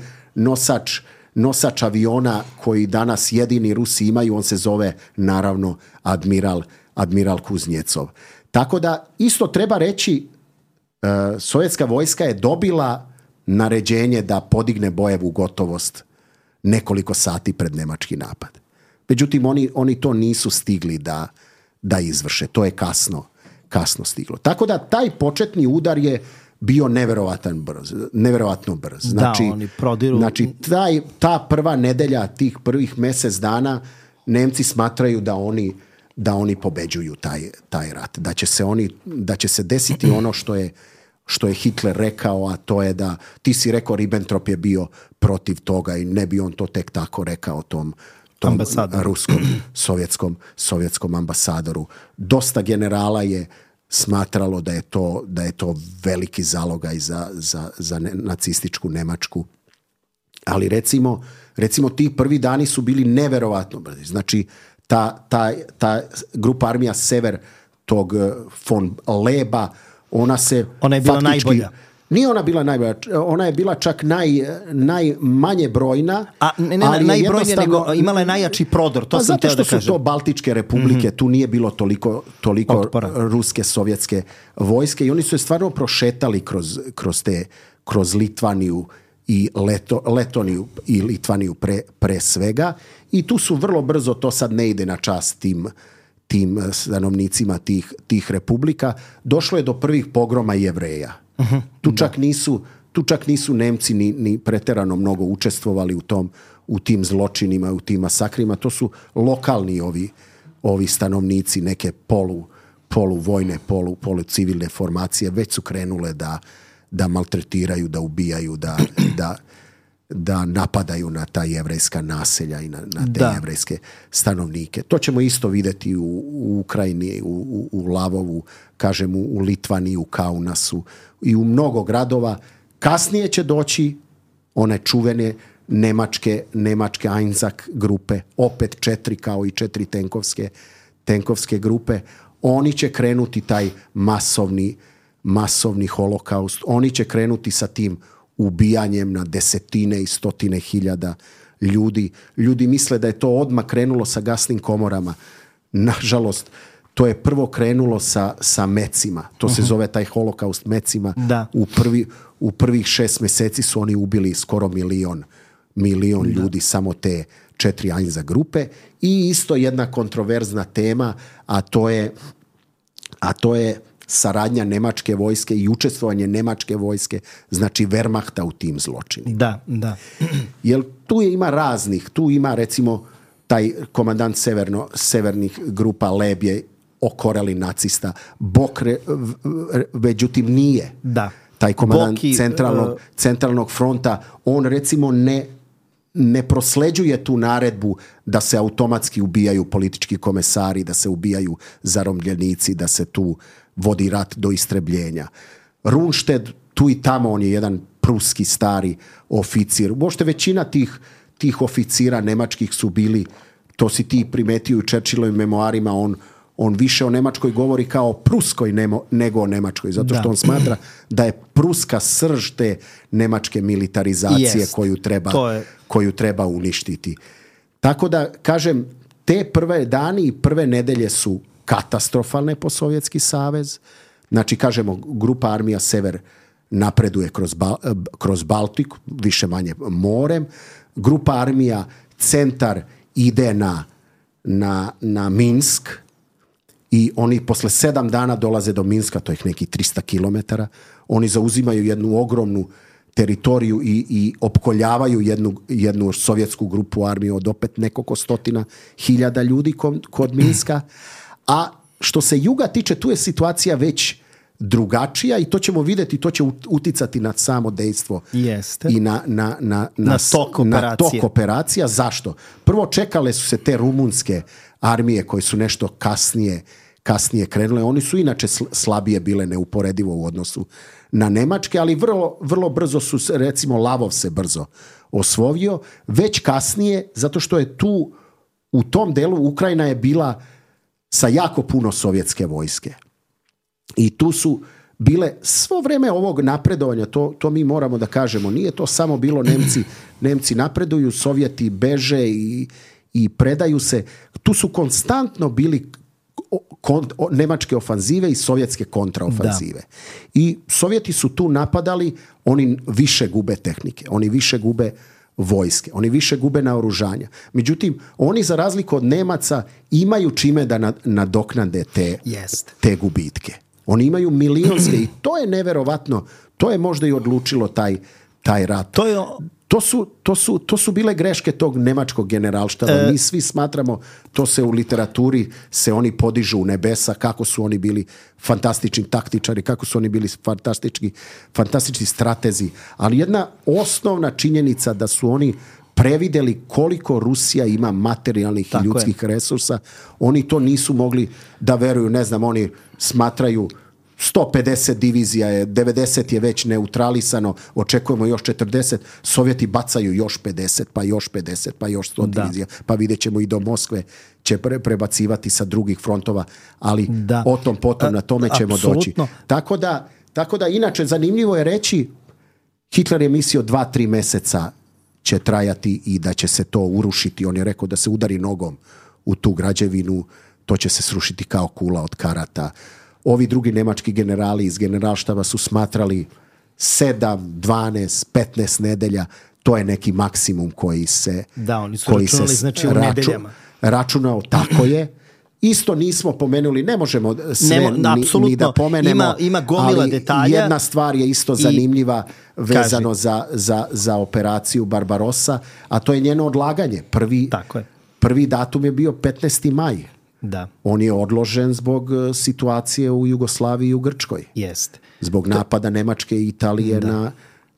nosač aviona koji danas jedini Rusi imaju, on se zove naravno admiral Kuznjecov. Tako da isto treba reći, sovjetska vojska je dobila naređenje da podigne bojevu gotovost nekoliko sati pred nemački napad. Međutim, oni to nisu stigli da izvrše. To je kasno stiglo. Tako da taj početni udar je bio neverovatno brz. Znači ta prva nedelja, tih prvih mjesec dana, Nemci smatraju da oni pobeđuju taj rat. Da će se desiti ono što je Hitler rekao, a to je da, ti si rekao, Ribbentrop je bio protiv toga i ne bi on to tek tako rekao tom ruskom, sovjetskom ambasadoru. Dosta generala je smatralo da je to veliki zalogaj za nacističku Nemačku. Ali recimo ti prvi dani su bili neverovatno brzi. Znači ta grupa armija Sever tog von Leba, ona je bila najbolja. Nije ona bila najbolja, ona je bila čak najmanje brojna. Najbrojnija, nego imala je najjači prodor, to sam teo da kažem. Zato što su to Baltičke republike, tu nije bilo toliko otpora. Ruske, sovjetske vojske, i oni su je stvarno prošetali kroz Litvaniju i Letoniju i Litvaniju pre svega, i tu su vrlo brzo, to sad ne ide na čast tim stanovnicima tih republika, došlo je do prvih pogroma Jevreja. Tu čak nisu Nemci ni preterano mnogo učestvovali u tim zločinima, u tim masakrima. To su lokalni ovi stanovnici, neke poluvojne, polucivilne formacije, već su krenule da maltretiraju, da ubijaju, da napadaju na ta jevrejska naselja i na te jevrejske stanovnike. To ćemo isto vidjeti u Ukrajini, u Lavovu, kažem, u Litvaniji, u Kaunasu i u mnogo gradova. Kasnije će doći one čuvene nemačke Einsack grupe, opet 4 kao i 4 tenkovske grupe. Oni će krenuti taj masovni holokaust. Oni će krenuti sa tim ubijanjem na desetine i stotine hiljada ljudi. Ljudi misle da je to odmah krenulo sa gasnim komorama. Nažalost, to je prvo krenulo sa mecima. To se zove taj holokaust mecima. Da. U prvih 6 mjeseci su oni ubili skoro milion ljudi, samo te 4 Einsack grupe. I isto jedna kontroverzna tema, a to je saradnja nemačke vojske i učestvovanje nemačke vojske, znači Wehrmachta u tim zločinima. Da. Jer tu ima raznih, tu ima recimo taj komandant severnih grupa Leb je okoreli nacista. Bok međutim nije. Da. Taj komandant centralnog fronta, on recimo ne prosleđuje tu naredbu da se automatski ubijaju politički komesari, da se ubijaju zarobljenici, da se tu vodi rat do istrebljenja. Rundstedt, tu i tamo, on je jedan pruski stari oficir. Uopšte većina tih oficira nemačkih su bili, to si ti primetio u Churchillovim memoarima, on više o Nemačkoj govori kao pruskoj nego o Nemačkoj, zato što on smatra da je pruska srž te nemačke militarizacije koju treba uništiti. Tako da, kažem, te prve dani i prve nedelje su katastrofalne po Sovjetski savez. Znači, kažemo, grupa armija Sever napreduje kroz Baltik, više manje morem. Grupa armija Centar ide na Minsk i oni posle 7 dana dolaze do Minska, to je nekih 300 km. Oni zauzimaju jednu ogromnu teritoriju i opkoljavaju jednu sovjetsku grupu armiju od opet nekoliko stotina hiljada ljudi kod Minska. A što se juga tiče, tu je situacija već drugačija i to ćemo vidjeti, to će uticati na samo dejstvo i na tok operacija. Zašto? Prvo, čekale su se te rumunske armije koje su nešto kasnije krenule. Oni su inače slabije bile neuporedivo u odnosu na nemačke, ali vrlo brzo su, recimo Lavov se brzo osvojio. Već kasnije, zato što je tu u tom delu Ukrajina je bila sa jako puno sovjetske vojske. I tu su bile svo vrijeme ovog napredovanja, to mi moramo da kažemo, nije to samo bilo Nemci napreduju, Sovjeti beže i predaju se. Tu su konstantno bili nemačke ofanzive i sovjetske kontraofanzive. I Sovjeti su tu napadali, oni više gube tehnike, oni više gube vojske, oni više gube naoružanja. Međutim, oni za razliku od Nemaca imaju čime da nadoknade te gubitke. Oni imaju milionske i to je neverovatno, to je možda i odlučilo taj rat. To su bile greške tog nemačkog generalštaba. Mi svi smatramo, to se u literaturi se oni podižu u nebesa, kako su oni bili fantastični taktičari, kako su oni bili fantastični stratezi. Ali jedna osnovna činjenica da su oni prevideli koliko Rusija ima materijalnih i ljudskih resursa, oni to nisu mogli da veruju, ne znam, oni smatraju 150 divizija je, 90 je već neutralisano, očekujemo još 40, Sovjeti bacaju još 50, pa još 50, pa još 100 divizija, pa vidjet ćemo i do Moskve će prebacivati sa drugih frontova, ali o tom potom na tome ćemo doći. Tako da, inače, zanimljivo je reći, Hitler je mislio 2-3 mjeseca će trajati i da će se to urušiti. On je rekao da se udari nogom u tu građevinu, to će se srušiti kao kula od karata. Ovi drugi nemački generali iz generalštaba su smatrali 7, 12, 15 nedelja, to je neki maksimum koji se oni su računali, znači, u nedeljama. Računao, tako je. Isto nismo pomenuli, ne možemo sve ni da pomenemo, ima gomila detalja. Jedna stvar je isto zanimljiva vezano za operaciju Barbarossa, a to je njeno odlaganje. Prvi datum je bio 15. maj. Da. On je odložen zbog situacije u Jugoslaviji i u Grčkoj. Jeste. Zbog napada Nemačke i Italije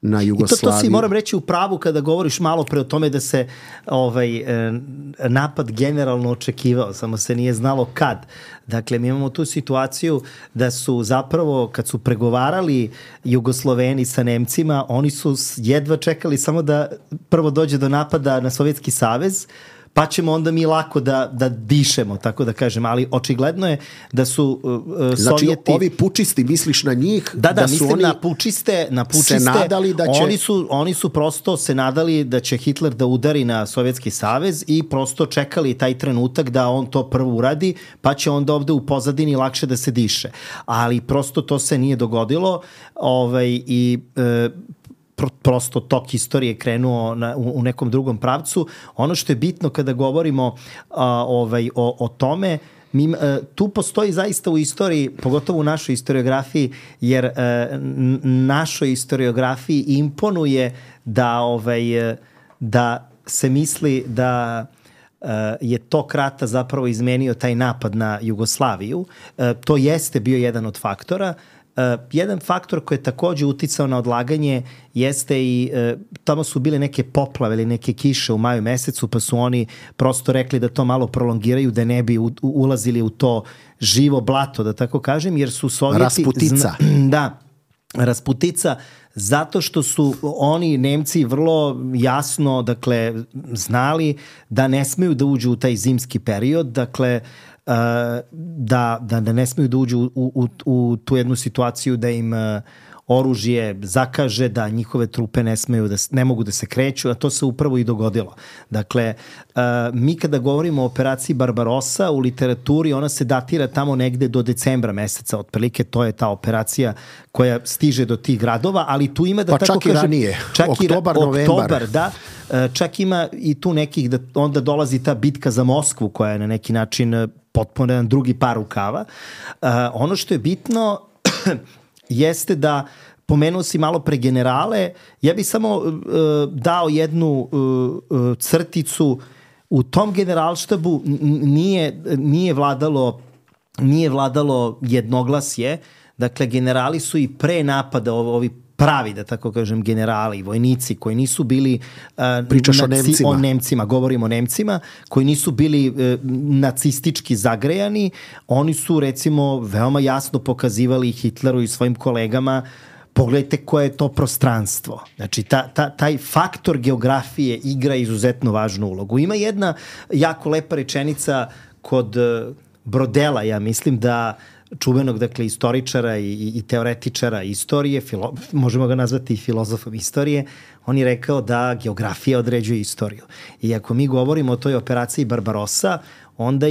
na Jugoslaviju. I to si moram reći u pravu kada govoriš malo pre o tome da se napad generalno očekivao, samo se nije znalo kad. Dakle, mi imamo tu situaciju da su zapravo, kad su pregovarali Jugosloveni sa Nemcima, oni su jedva čekali samo da prvo dođe do napada na Sovjetski savez, pa ćemo onda mi lako da dišemo, tako da kažem, ali očigledno je da su Sovjeti... Znači, ovi pučisti, misliš na njih? Da, mislim na pučiste, se nadali da će... Oni su prosto se nadali da će Hitler da udari na Sovjetski savez i prosto čekali taj trenutak da on to prvo uradi, pa će onda ovde u pozadini lakše da se diše. Ali prosto to se nije dogodilo i prosto tok istorije krenuo u nekom drugom pravcu. Ono što je bitno kada govorimo o tome, tu postoji zaista u istoriji, pogotovo u našoj historiografiji, jer našoj historiografiji imponuje da se misli da je tok rata zapravo izmenio taj napad na Jugoslaviju. To jeste bio jedan od faktora. Jedan faktor koji je takođe uticao na odlaganje jeste i tamo su bile neke poplave ili neke kiše u maju mesecu, pa su oni prosto rekli da to malo prolongiraju, da ne bi ulazili u to živo blato, da tako kažem, jer su Sovjeti... Rasputica. Da, rasputica, zato što su oni, Nemci, vrlo jasno, dakle, znali da ne smeju da uđu u taj zimski period, dakle, da ne smeju da uđu u tu jednu situaciju da im oružje zakaže, da njihove trupe ne mogu da se kreću, a to se upravo i dogodilo. Dakle, mi kada govorimo o operaciji Barbarossa u literaturi, ona se datira tamo negde do decembra meseca, otprilike to je ta operacija koja stiže do tih gradova, ali tu ima da tako kažem... Pa čak i ranije, oktobar, novembar. Da, čak ima i tu nekih, da onda dolazi ta bitka za Moskvu koja je na neki način potpuno jedan drugi par rukava. Ono što je bitno jeste da, pomenuo si malo pre generale, ja bih samo dao jednu crticu. U tom generalštabu nije vladalo jednoglasje, dakle generali su i pre napada, ovi pravi, da tako kažem, generali, vojnici koji nisu bili... Pričaš o Nemcima. O Nemcima, govorimo o Nemcima, koji nisu bili nacistički zagrejani, oni su, recimo, veoma jasno pokazivali Hitleru i svojim kolegama, pogledajte koje je to prostranstvo. Znači, taj faktor geografije igra izuzetno važnu ulogu. Ima jedna jako lepa rečenica kod Brodela, ja mislim da čuvenog, dakle, istoričara i teoretičara istorije, možemo ga nazvati i filozofom istorije, on je rekao da geografija određuje istoriju. I ako mi govorimo o toj operaciji Barbarossa, onda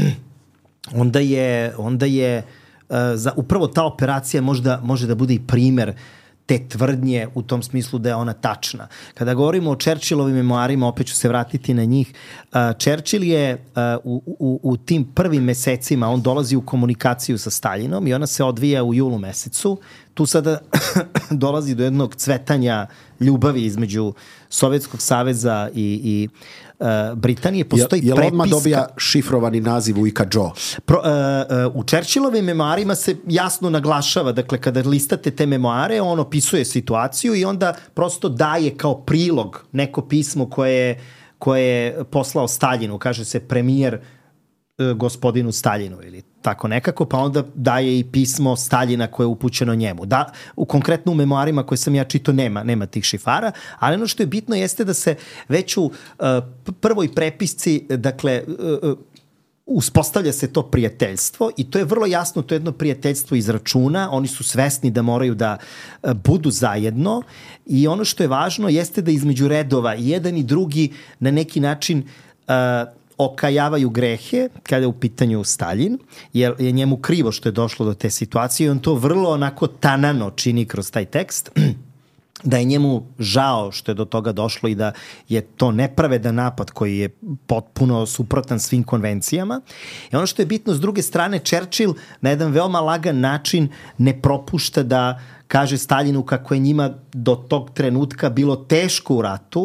je upravo ta operacija može da bude i primer te tvrdnje u tom smislu da je ona tačna. Kada govorimo o Churchillovim memoarima, opet ću se vratiti na njih, Churchill je u tim prvim mesecima, on dolazi u komunikaciju sa Staljinom i ona se odvija u julu mesecu. Tu sada dolazi do jednog cvetanja ljubavi između Sovjetskog saveza i Britanije. Postoji prepiska. Jel odmah dobija šifrovani naziv Ujka Joe? U Churchillovim memoarima se jasno naglašava, dakle, kada listate te memoare, on opisuje situaciju i onda prosto daje kao prilog neko pismo koje je poslao Staljinu, kaže se premijer gospodinu Staljinu ili tako nekako, pa onda daje i pismo Staljina koje je upućeno njemu. Da, konkretno u memoarima koje sam ja čitao nema tih šifara, ali ono što je bitno jeste da se već u prvoj prepisci, dakle, uspostavlja se to prijateljstvo i to je vrlo jasno, to je jedno prijateljstvo iz računa, oni su svesni da moraju da budu zajedno i ono što je važno jeste da između redova jedan i drugi na neki način okajavaju grehe kada je u pitanju Staljin, jer je njemu krivo što je došlo do te situacije i on to vrlo onako tanano čini kroz taj tekst, da je njemu žao što je do toga došlo i da je to nepravedan napad koji je potpuno suprotan svim konvencijama. I ono što je bitno, s druge strane, Churchill na jedan veoma lagan način ne propušta da kaže Staljinu kako je njima do tog trenutka bilo teško u ratu,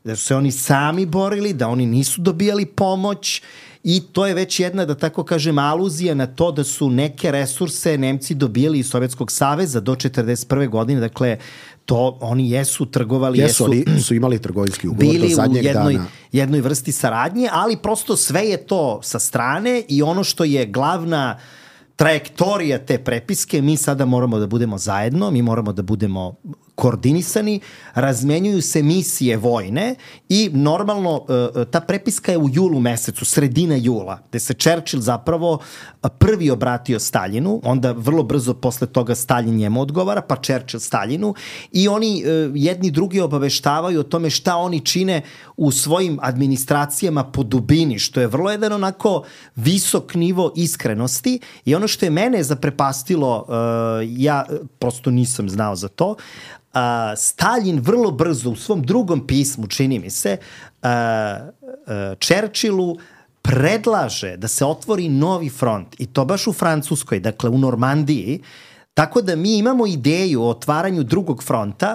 da su se oni sami borili, da oni nisu dobijali pomoć i to je već jedna, da tako kažem, aluzija na to da su neke resurse Nemci dobijali iz Sovjetskog saveza do 1941. godine, dakle, to oni jesu trgovali, oni su imali trgovinski ugovor do zadnjeg dana. Bili u jednoj vrsti saradnje, ali prosto sve je to sa strane i ono što je glavna trajektorija te prepiske, mi sada moramo da budemo zajedno, mi moramo da budemo koordinisani, razmenjuju se misije vojne i normalno ta prepiska je u julu mesecu, sredina jula, gde se Churchill zapravo prvi obratio Staljinu, onda vrlo brzo posle toga Stalin njemu odgovara, pa Churchill Staljinu i oni jedni drugi obaveštavaju o tome šta oni čine u svojim administracijama po dubini, što je vrlo jedan onako visok nivo iskrenosti i ono što je mene zaprepastilo, ja prosto nisam znao za to, Stalin vrlo brzo u svom drugom pismu, čini mi se, Churchillu predlaže da se otvori novi front i to baš u Francuskoj, dakle u Normandiji, tako da mi imamo ideju o otvaranju drugog fronta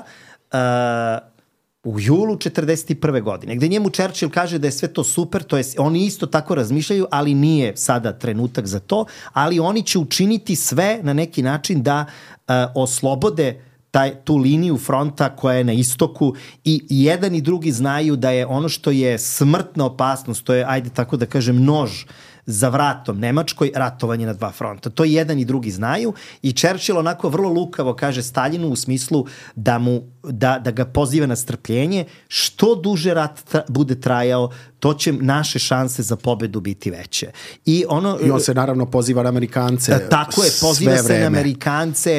u julu 1941. godine, gde njemu Churchill kaže da je sve to super, to je, oni isto tako razmišljaju, ali nije sada trenutak za to, ali oni će učiniti sve na neki način da oslobode tu liniju fronta koja je na istoku i jedan i drugi znaju da je ono što je smrtna opasnost, to je, ajde tako da kažem, nož za vratom Nemačkoj, ratovanje na dva fronta. To jedan i drugi znaju i Churchill onako vrlo lukavo kaže Staljinu u smislu da ga poziva na strpljenje. Što duže rat bude trajao, to će naše šanse za pobedu biti veće. I on se naravno poziva na Amerikance. Tako je, poziva se na Amerikance,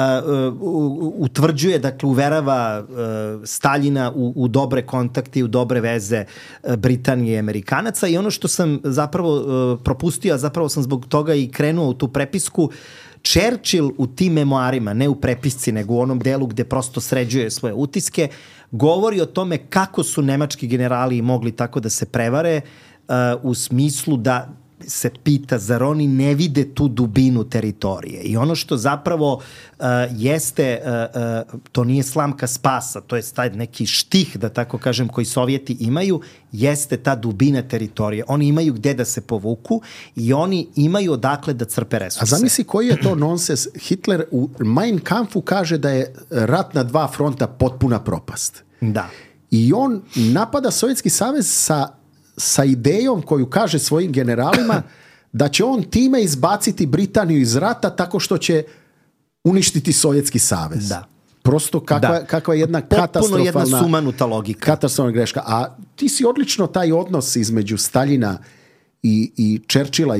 utvrđuje, dakle uverava Staljina u dobre kontakte i u dobre veze Britanije i Amerikanaca i ono što sam zapravo propustio, a zapravo sam zbog toga i krenuo u tu prepisku, Churchill u tim memoarima, ne u prepisci, nego u onom delu gde prosto sređuje svoje utiske, govori o tome kako su nemački generali mogli tako da se prevare u smislu da se pita zar oni ne vide tu dubinu teritorije. I ono što zapravo jeste, to nije slamka spasa, to je taj neki štih, da tako kažem, koji Sovjeti imaju, jeste ta dubina teritorije. Oni imaju gde da se povuku i oni imaju odakle da crpe resurse. A zamisli koji je to nonsens. Hitler u Mein Kampfu kaže da je rat na dva fronta potpuna propast. Da. I on napada Sovjetski savez sa idejom koju kaže svojim generalima da će on time izbaciti Britaniju iz rata tako što će uništiti Sovjetski savez. Da. Prosto kakva je jedna katastrofalna... Potpuno jedna sumanuta logika. Katastrofalna greška. A ti si odlično taj odnos između Staljina i Churchilla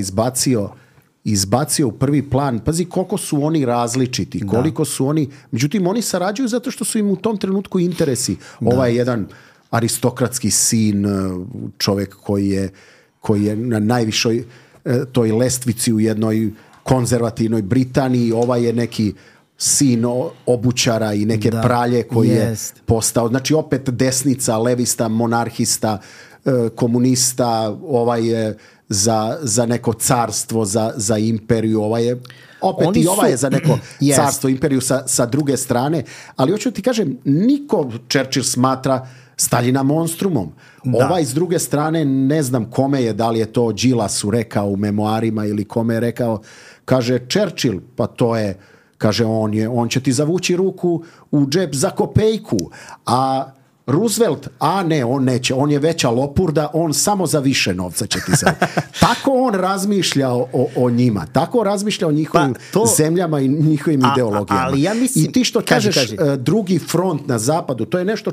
izbacio u prvi plan. Pazi koliko su oni različiti, koliko su oni... Međutim, oni sarađuju zato što su im u tom trenutku interesi. Ovaj je jedan aristokratski sin, čovjek koji je na najvišoj toj lestvici u jednoj konzervativnoj Britaniji, ovaj je neki sin obućara i neke pralje koji je postao, znači opet desnica, levista, monarhista, komunista, ovaj je za neko carstvo, za imperiju, ovaj je opet ovaj je za neko carstvo, imperiju sa druge strane, ali hoću ti kažem, niko Churchill smatra Staljina monstrumom. Ovaj s druge strane, ne znam kome je, da li je to Đilasu rekao u memoarima ili kome je rekao, kaže Churchill, pa to je, kaže on će ti zavući ruku u džep za kopejku, a Roosevelt, a ne, on neće, on je veća lopurda, on samo za više novca će ti zavući. Tako on razmišlja o njima, tako razmišlja o njihovim zemljama i njihovim ideologijama. Ali ja mislim, i ti što kažeš drugi front na zapadu, to je nešto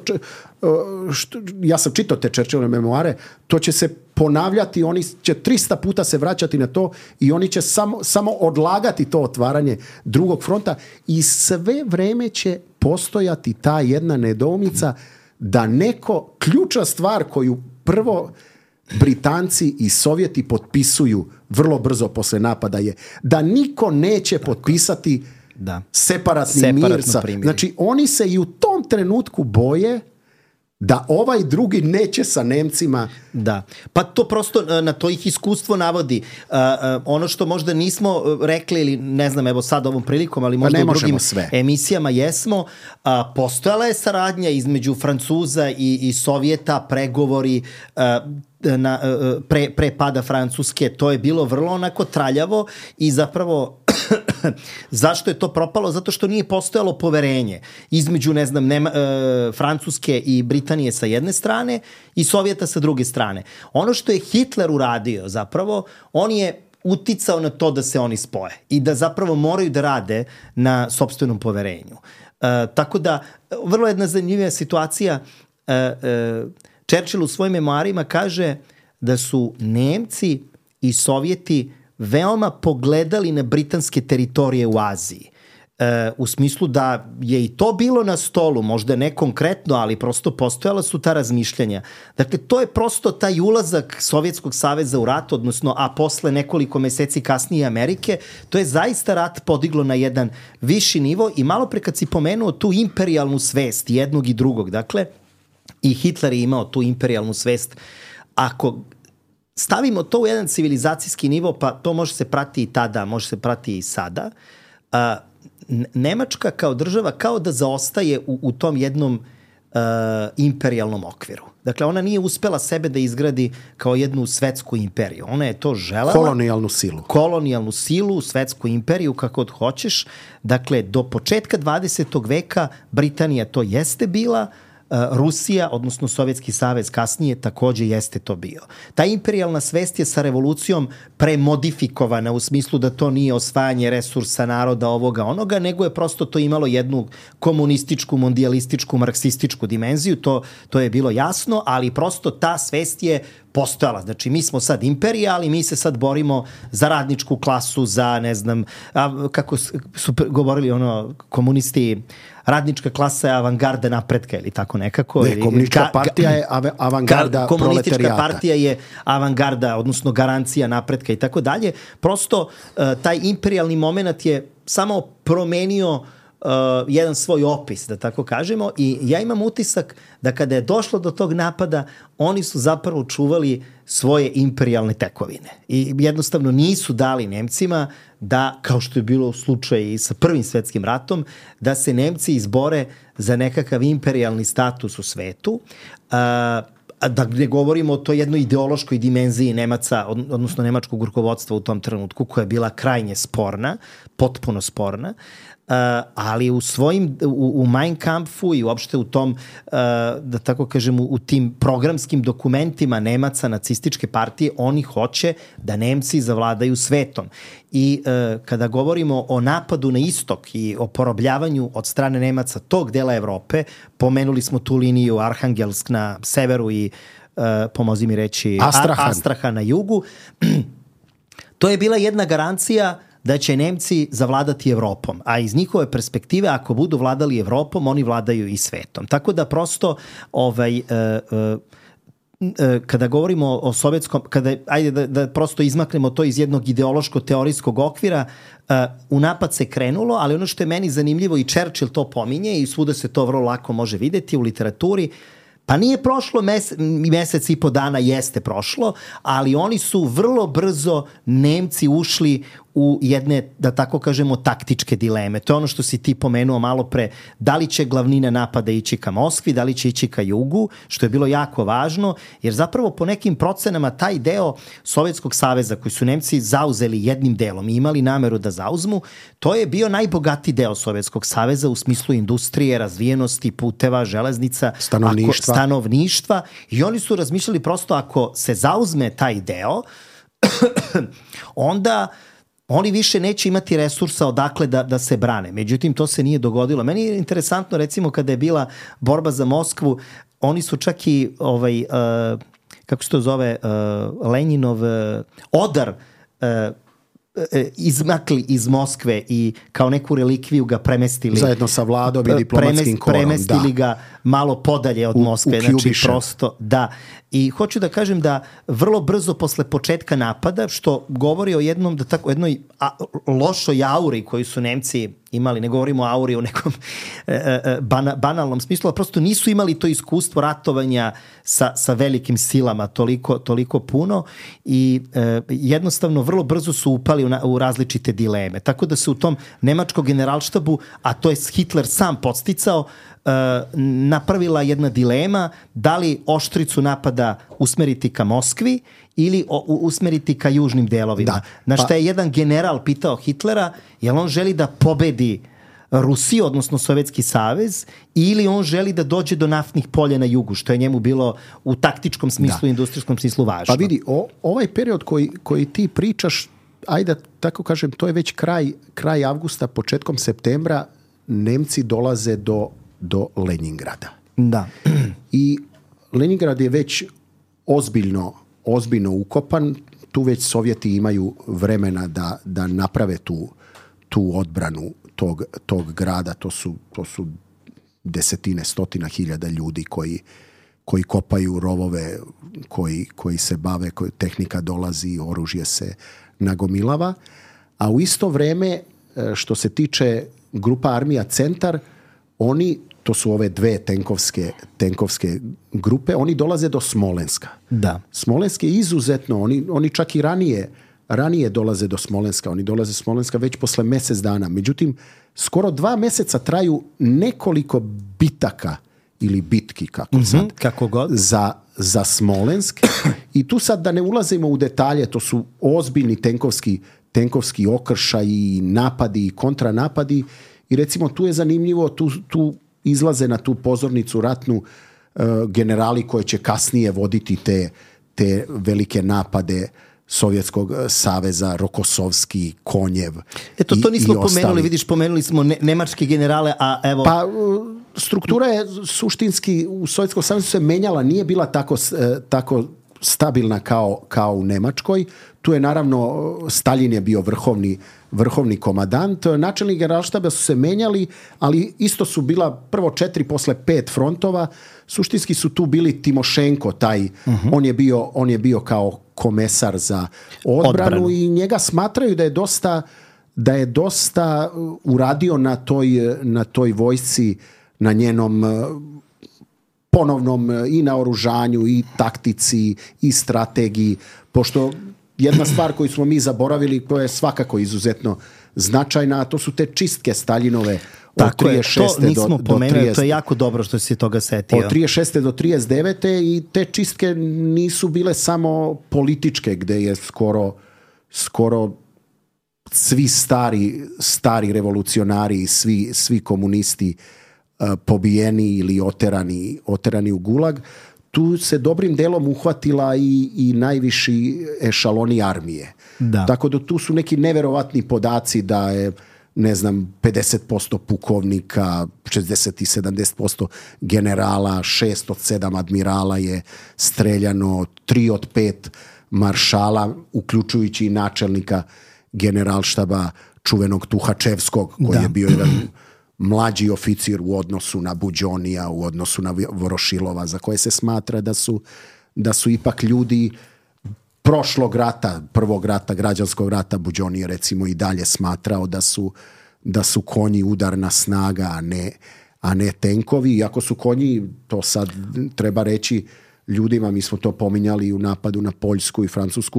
ja sam čitao te Churchillove memoare, to će se ponavljati, oni će 300 puta se vraćati na to i oni će samo odlagati to otvaranje drugog fronta i sve vreme će postojati ta jedna nedoumica da neko, ključna stvar koju prvo Britanci i Sovjeti potpisuju vrlo brzo posle napada je da niko neće potpisati separatni mir. Znači oni se i u tom trenutku boje da ovaj drugi neće sa Nemcima. Da, pa to prosto na to ih iskustvo navodi. Ono što možda nismo rekli ili ne znam, evo sad ovom prilikom, ali možda u drugim emisijama jesmo, postojala je saradnja između Francuza i Sovjeta, pregovori pre pada Francuske, to je bilo vrlo onako traljavo i zapravo zašto je to propalo? Zato što nije postojalo poverenje između, ne znam, Francuske i Britanije sa jedne strane i Sovjeta sa druge strane. Ono što je Hitler uradio zapravo, on je uticao na to da se oni spoje i da zapravo moraju da rade na sopstvenom poverenju. Tako da, vrlo jedna zanimljiva situacija, Churchill u svojim memoarima kaže da su Nemci i Sovjeti veoma pogledali na britanske teritorije u Aziji. U smislu da je i to bilo na stolu, možda ne konkretno, ali prosto postojala su ta razmišljanja. Dakle, to je prosto taj ulazak Sovjetskog saveza u rat, odnosno, a posle nekoliko meseci kasnije Amerike, to je zaista rat podiglo na jedan viši nivo i malo pre kad si pomenuo tu imperijalnu svest jednog i drugog, dakle, i Hitler je imao tu imperijalnu svest. Ako stavimo to u jedan civilizacijski nivo, pa to može se prati i tada, može se prati i sada, Nemačka kao država kao da zaostaje u tom jednom imperijalnom okviru. Dakle, ona nije uspela sebe da izgradi kao jednu svetsku imperiju. Ona je to želela. Kolonijalnu silu, svetsku imperiju, kako od hoćeš. Dakle, do početka 20. veka Britanija to jeste bila, Rusija, odnosno Sovjetski savez kasnije takođe jeste to bio. Ta imperijalna svest je sa revolucijom premodifikovana u smislu da to nije osvajanje resursa naroda ovoga onoga, nego je prosto to imalo jednu komunističku, mondijalističku, marksističku dimenziju, to je bilo jasno, ali prosto ta svest je postojala. Znači, mi smo sad imperija, ali mi se sad borimo za radničku klasu, za, ne znam, kako su govorili komunisti, radnička klasa je avangarda napretka ili tako nekako. Ne, komunistička partija je avangarda komunistička proletarijata. Partija je avangarda, odnosno garancija napretka i tako dalje. Prosto taj imperijalni moment je samo promenio jedan svoj opis, da tako kažemo, i ja imam utisak da kada je došlo do tog napada, oni su zapravo čuvali svoje imperijalne tekovine i jednostavno nisu dali Nemcima da, kao što je bilo slučaj i sa Prvim svetskim ratom, da se Nemci izbore za nekakav imperijalni status u svetu, da ne govorimo o toj jednoj ideološkoj dimenziji Nemaca, odnosno nemačkog rukovodstva u tom trenutku, koja je bila krajnje sporna, potpuno sporna, ali u Mein Kampfu i uopšte u tom, da tako kažem, u tim programskim dokumentima Nemaca, nacističke partije, oni hoće da Nemci zavladaju svetom. I kada govorimo o napadu na istok i o porobljavanju od strane Nemaca tog dela Evrope, pomenuli smo tu liniju Arhangelsk na severu i, pomozi mi reći, Astrahan na jugu, to je bila jedna garancija da će Nemci zavladati Evropom, a iz njihove perspektive, ako budu vladali Evropom, oni vladaju i svetom. Tako da prosto kada govorimo o sovjetskom, ajde da prosto izmaknemo to iz jednog ideološko-teorijskog okvira, u napad se krenulo, ali ono što je meni zanimljivo, i Churchill to pominje i svuda se to vrlo lako može videti u literaturi, pa nije prošlo mesec i po dana, jeste prošlo, ali oni su vrlo brzo, Nemci, ušli u jedne, da tako kažemo, taktičke dileme. To je ono što si ti pomenuo malo pre, da li će glavnina napada ići ka Moskvi, da li će ići ka jugu, što je bilo jako važno, jer zapravo po nekim procenama taj deo Sovjetskog saveza koji su Nemci zauzeli jednim delom i imali nameru da zauzmu, to je bio najbogatiji deo Sovjetskog saveza u smislu industrije, razvijenosti, puteva, železnica, stanovništva, i oni su razmišljali prosto, ako se zauzme taj deo, onda oni više neće imati resursa odakle da se brane. Međutim, to se nije dogodilo. Meni je interesantno, recimo, kada je bila borba za Moskvu, oni su čak i, kako se to zove, Lenjinov odar izmakli iz Moskve i kao neku relikviju ga premestili. Zajedno sa vladom i diplomatskim korom. Premestili ga malo podalje od Moskve, znači prosto, da. I hoću da kažem da vrlo brzo posle početka napada, što govori o jednoj lošoj auri koju su Nemci imali, ne govorimo o auri u nekom banalnom smislu, a prosto nisu imali to iskustvo ratovanja sa velikim silama toliko puno i jednostavno vrlo brzo su upali u različite dileme. Tako da se u tom nemačkom generalštabu, a to je Hitler sam podsticao, napravila jedna dilema da li oštricu napada usmeriti ka Moskvi ili usmeriti ka južnim delovima. Na šta je jedan general pitao Hitlera, jel on želi da pobedi Rusiju, odnosno Sovjetski savez, ili on želi da dođe do naftnih polja na jugu, što je njemu bilo u taktičkom smislu, industrijskom smislu važno. Pa vidi, ovaj period koji ti pričaš, ajde tako kažem, to je već kraj avgusta, početkom septembra, Nemci dolaze do Leningrada. Da. I Leningrad je već ozbiljno ukopan, tu već Sovjeti imaju vremena da naprave tu odbranu tog grada, to su desetine, stotina hiljada ljudi koji kopaju rovove, koji se bave, tehnika dolazi, oružje se nagomilava, a u isto vreme što se tiče grupa armija Centar, to su ove dve tenkovske grupe, oni dolaze do Smolenska. Da. Smolensk je izuzetno, oni čak i ranije dolaze do Smolenska, oni dolaze do Smolenska već posle mjesec dana. Međutim, skoro 2 mjeseca traju nekoliko bitaka ili bitki, kako god, za Smolensk. I tu sad da ne ulazimo u detalje, to su ozbiljni tenkovski okršaji, napadi i kontranapadi. I recimo tu je zanimljivo, tu izlaze na tu pozornicu ratnu generali koji će kasnije voditi te velike napade Sovjetskog saveza, Rokosovski, Konjev. Eto, to nismo pomenuli, vidiš, pomenuli smo nemačke generale, a evo... Pa, struktura je suštinski u Sovjetskom savezu se menjala, nije bila tako stabilna kao u Nemačkoj. Tu je naravno, Stalin je bio vrhovni komandant, načelnik generalštaba su se menjali, ali isto su bila prvo 4, posle 5 frontova. Suštinski su tu bili Timošenko, on je bio kao komesar za odbranu i njega smatraju da je dosta uradio na toj vojsci, na njenom ponovnom i naoružanju i taktici i strategiji, pošto jedna stvar koju smo mi zaboravili, koja je svakako izuzetno značajna, a to su te čistke Staljinove od 36. To nismo pomenuli, to je jako dobro što si toga setio. Od 36. do 39. i te čistke nisu bile samo političke, gde je skoro svi stari revolucionari i svi komunisti pobijeni ili oterani u gulag. Tu se dobrim delom uhvatila i najviši ešaloni armije. Da. Tako da tu su neki neverovatni podaci da je, 50% pukovnika, 60 i 70% generala, 6 od 7 admirala je streljano, 3 od 5 maršala, uključujući i načelnika generalštaba čuvenog Tuhačevskog, koji je bio jedan mlađi oficir u odnosu na Buđonija, u odnosu na Vorošilova, za koje se smatra da su ipak ljudi prošlog rata, prvog rata, građanskog rata. Buđonije recimo i dalje smatrao da su konji udarna snaga, a ne tenkovi. Iako su konji, to sad treba reći ljudima, mi smo to pominjali u napadu na Poljsku i Francusku,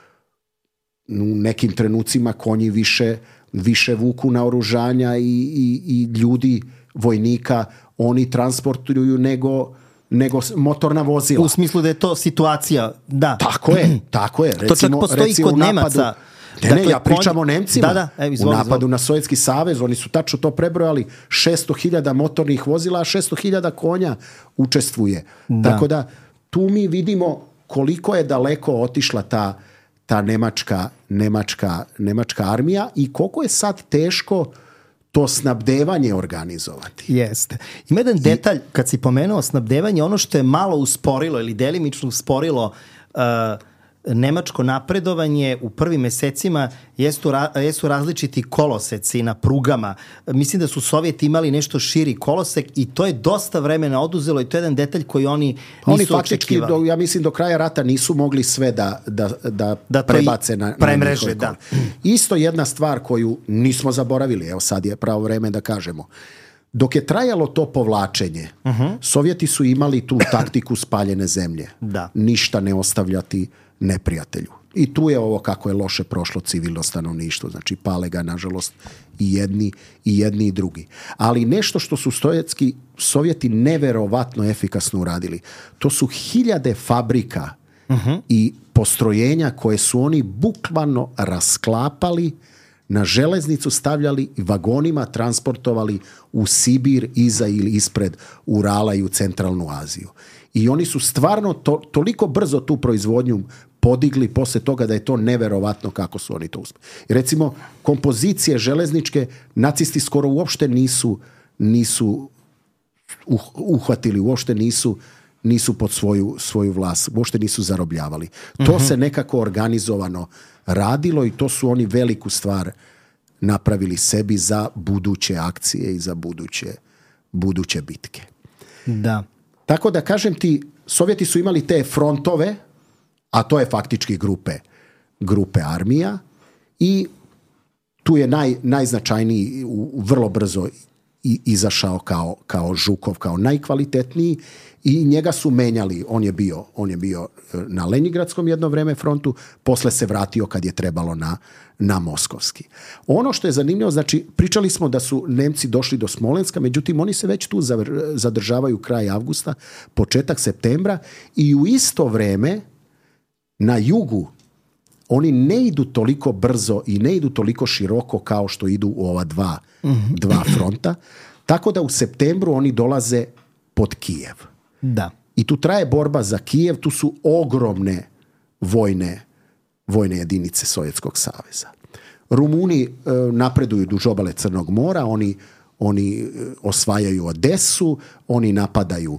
u nekim trenucima konji više vuku naoružanja i ljudi, vojnika, oni transportuju nego motorna vozila. U smislu da je to situacija, da. Tako je. Recimo, to čak postoji kod Nemaca. Dakle, ja pričam o Nemcima. Izvoli, u napadu na Sovjetski savez, oni su tačno to prebrojali, 600.000 motornih vozila, a 600.000 konja učestvuje. Da. Tako da tu mi vidimo koliko je daleko otišla ta nemačka armija i koliko je sad teško to snabdevanje organizovati. Jeste. Ima jedan detalj, kad si pomenuo snabdevanje, ono što je malo usporilo ili delimično usporilo nemačko napredovanje u prvim mesecima jesu različiti koloseci na prugama. Mislim da su Sovjeti imali nešto širi kolosek i to je dosta vremena oduzelo i to je jedan detalj koji oni nisu očekivali. Ja mislim do kraja rata nisu mogli sve da prebace na premreže, da. Isto jedna stvar koju nismo zaboravili, evo sad je pravo vreme da kažemo. Dok je trajalo to povlačenje, Sovjeti su imali tu taktiku spaljene zemlje. Da. Ništa ne ostavljati neprijatelju. I tu je ovo kako je loše prošlo civilno stanovništvo. Znači, pale ga, nažalost, i jedni i drugi. Ali nešto što su Sovjeti neverovatno efikasno uradili, to su hiljade fabrika i postrojenja koje su oni bukvalno rasklapali, na železnicu stavljali i vagonima transportovali u Sibir, iza ili ispred Urala i u centralnu Aziju. I oni su stvarno toliko brzo tu proizvodnju podigli poslije toga da je to neverovatno kako su oni to uspjeli. Recimo, kompozicije železničke nacisti skoro uopšte nisu uhvatili, uopšte nisu pod svoju vlast, uopšte nisu zarobljavali. To se nekako organizovano radilo i to su oni veliku stvar napravili sebi za buduće akcije i za buduće bitke. Da. Tako da kažem ti, Sovjeti su imali te frontove, a to je faktički grupe armija i tu je najznačajniji vrlo brzo izašao kao Žukov, kao najkvalitetniji i njega su menjali. On je bio na Leningradskom jedno vreme frontu, posle se vratio kad je trebalo na Moskovski. Ono što je zanimljivo, znači pričali smo da su Nemci došli do Smolenska, međutim oni se već tu zadržavaju kraj avgusta, početak septembra i u isto vreme na jugu oni ne idu toliko brzo i ne idu toliko široko kao što idu u ova dva fronta, tako da u septembru oni dolaze pod Kijev. Da. I tu traje borba za Kijev, tu su ogromne vojne jedinice Sovjetskog saveza. Rumuni napreduju duž obale Crnog mora, oni osvajaju Odesu, oni napadaju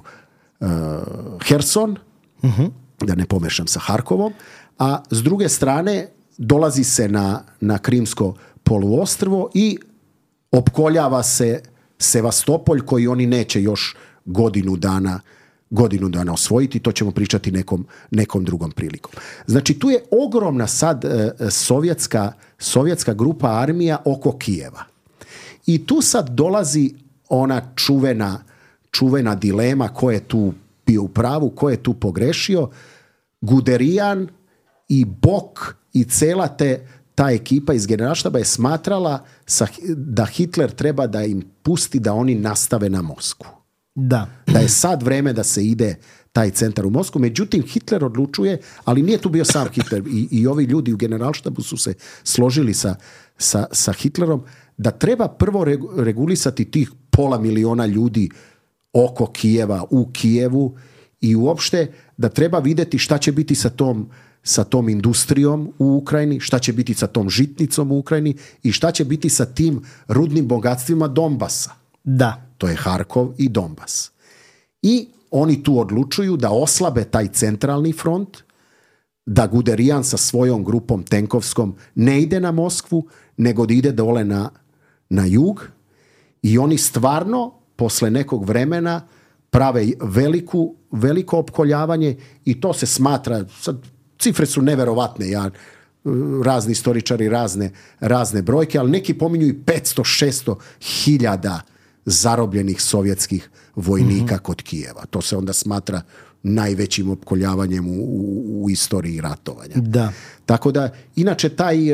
Herson, da ne pomešam sa Harkovom, a s druge strane dolazi se na Krimsko poluostrvo i opkoljava se Sevastopolj koji oni neće još godinu dana osvojiti, to ćemo pričati nekom drugom prilikom. Znači tu je ogromna sad sovjetska grupa armija oko Kijeva. I tu sad dolazi ona čuvena dilema ko je tu bio u pravu, ko je tu pogrešio. Guderian i Bok i cela ta ekipa iz generalštaba je smatrala da Hitler treba da im pusti da oni nastave na Moskvu. Da je sad vreme da se ide taj centar u Moskvu. Međutim, Hitler odlučuje, ali nije tu bio sam Hitler. I ovi ljudi u generalštabu su se složili sa Hitlerom da treba prvo regulisati tih 500 000 ljudi oko Kijeva, u Kijevu i uopšte da treba vidjeti šta će biti sa tom industrijom u Ukrajini, šta će biti sa tom žitnicom u Ukrajini i šta će biti sa tim rudnim bogatstvima Donbasa. Da. To je Harkov i Donbas. I oni tu odlučuju da oslabe taj centralni front, da Guderian sa svojom grupom tenkovskom ne ide na Moskvu, nego da ide dole na jug i oni stvarno posle nekog vremena prave veliko opkoljavanje i to se smatra, sad cifre su neverovatne, razni istoričari razne brojke, ali neki pominju i 500-600 hiljada zarobljenih sovjetskih vojnika kod Kijeva. To se onda smatra najvećim opkoljavanjem u istoriji ratovanja. Da. Tako da, inače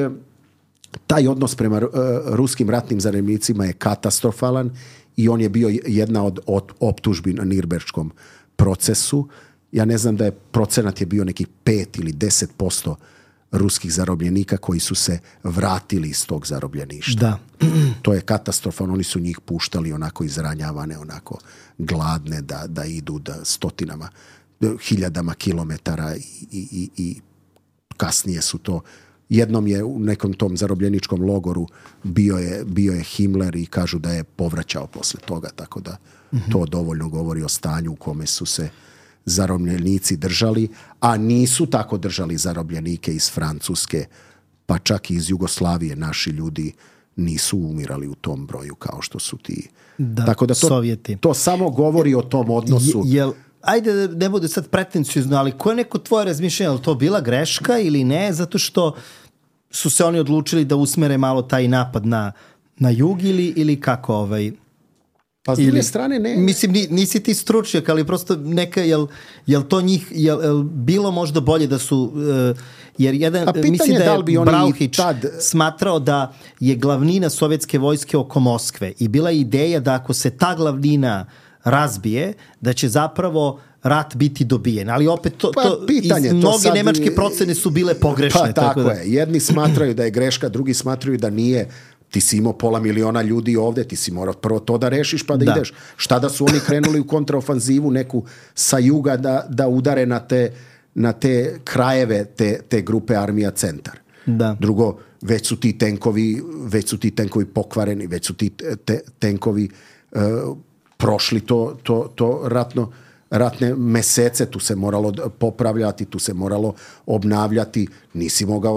taj odnos prema ruskim ratnim zarobljenicima je katastrofalan i on je bio jedna od optužbi na Nirnberškom procesu. Ja ne znam da je procenat je bio nekih 5 ili 10% ruskih zarobljenika koji su se vratili iz tog zarobljeništva. Da. To je katastrofalno. Oni su njih puštali onako izranjavane, onako gladne da idu stotinama, hiljadama kilometara i kasnije su to. Jednom je u nekom tom zarobljeničkom logoru bio je Himmler i kažu da je povraćao posle toga, tako da to dovoljno govori o stanju u kome su se zarobljenici držali, a nisu tako držali zarobljenike iz Francuske, pa čak i iz Jugoslavije. Naši ljudi nisu umirali u tom broju kao što su ti. Tako da Sovjeti. To samo govori o tom odnosu. Ajde, ne bude sad pretencijuzno, ali koje je neko tvoje razmišljanje, je li to bila greška ili ne, zato što su se oni odlučili da usmere malo taj napad na jug ili kako Pa s druge strane ne. Mislim, nisi ti stručnjak, ali prosto neka, jel to njih, jel bilo možda bolje da su, jer mislim da je Brauhić smatrao da je glavnina sovjetske vojske oko Moskve i bila je ideja da ako se ta glavnina razbije, da će zapravo rat biti dobijen. Ali opet mnoge nemačke procene su bile pogrešne. Pa tako je. Jedni smatraju da je greška, drugi smatraju da nije. Ti si imao 500.000 ljudi ovde, ti si morao prvo to da rešiš pa da ideš. Šta da su oni krenuli u kontraofanzivu neku sa juga da udare na te krajeve te grupe armija Centar. Da. Drugo, već su ti tenkovi pokvareni, već su ti tenkovi prošli to ratne mesece, tu se moralo popravljati, tu se moralo obnavljati, nisi mogao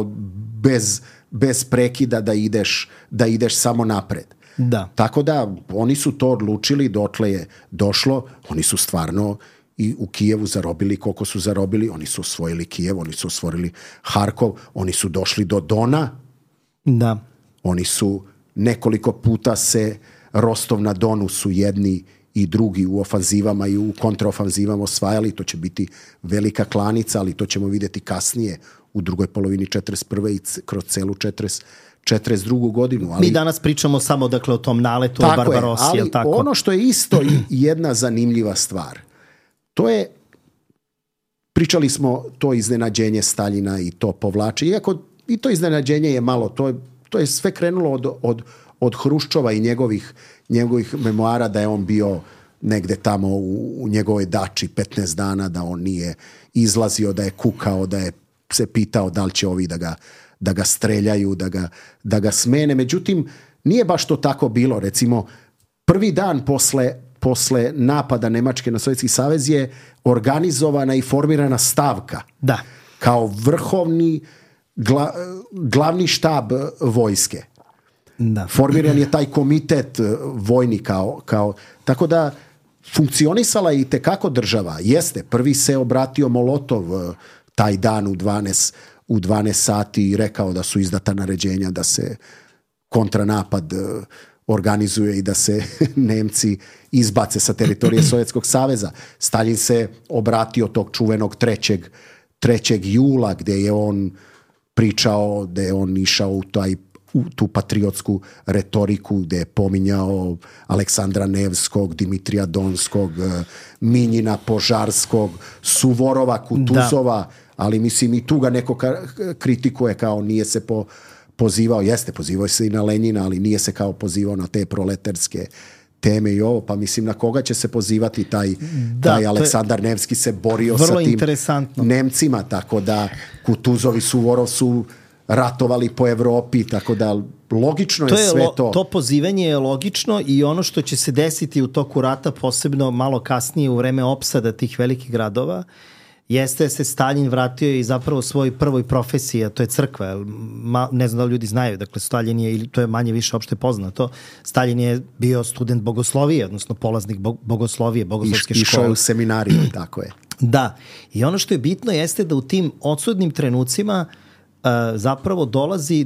bez prekida da ideš samo napred. Da. Tako da oni su to odlučili, dotle je došlo, oni su stvarno i u Kijevu zarobili koliko su zarobili, oni su osvojili Kijev, oni su osvojili Harkov, oni su došli do Dona. Da. Oni su nekoliko puta se Rostov na Donu su jedni i drugi u ofanzivama i u kontraofanzivama osvajali, to će biti velika klanica, ali to ćemo vidjeti kasnije u drugoj polovini 41. i kroz celu 42. godinu. Ali, mi danas pričamo samo dakle o tom naletu o Barbarossi. Ali tako? Ono što je isto jedna zanimljiva stvar, to je, pričali smo to iznenađenje Staljina i to povlače, iako i to iznenađenje je malo, to je sve krenulo od Hruščova i njegovih memoara da je on bio negde tamo u njegovoj dači 15 dana, da on nije izlazio, da je kukao, da je se pitao da li će ovi da ga streljaju, da ga smene. Međutim, nije baš to tako bilo. Recimo, prvi dan posle napada Nemačke na Sovjetski savez je organizovana i formirana stavka. Da. Kao vrhovni glavni štab vojske. Da. Formiran je taj komitet vojni kao tako da funkcionisala je itekako država. Jeste, prvi se obratio Molotov taj dan u 12 sati i rekao da su izdata naređenja da se kontranapad organizuje i da se Nemci izbace sa teritorije Sovjetskog saveza. Staljin se obratio tog čuvenog 3. jula gdje je on pričao, da je on išao u tu patriotsku retoriku gdje je pominjao Aleksandra Nevskog, Dimitrija Donskog, Minjina Požarskog, Suvorova, Kutuzova, ali mislim i tu ga neko kritikuje kao nije se pozivao, pozivao se i na Lenjina, ali nije se kao pozivao na te proletarske teme i ovo, pa mislim na koga će se pozivati taj Aleksandar Nevski se borio sa tim Nemcima, tako da Kutuzovi, Suvorov su ratovali po Evropi, tako da logično je sve to. To pozivanje je logično i ono što će se desiti u toku rata, posebno malo kasnije u vreme opsada tih velikih gradova, jeste da se Staljin vratio i zapravo svoj prvoj profesiji, a to je crkva. Ne znam da li ljudi znaju, dakle Staljin je, ili to je manje više opšte poznato, Staljin je bio student bogoslovije, odnosno polaznik bogoslovije, bogoslovske škole. Išao je u seminariju, tako je. Da, i ono što je bitno jeste da u tim odsudnim trenucima zapravo dolazi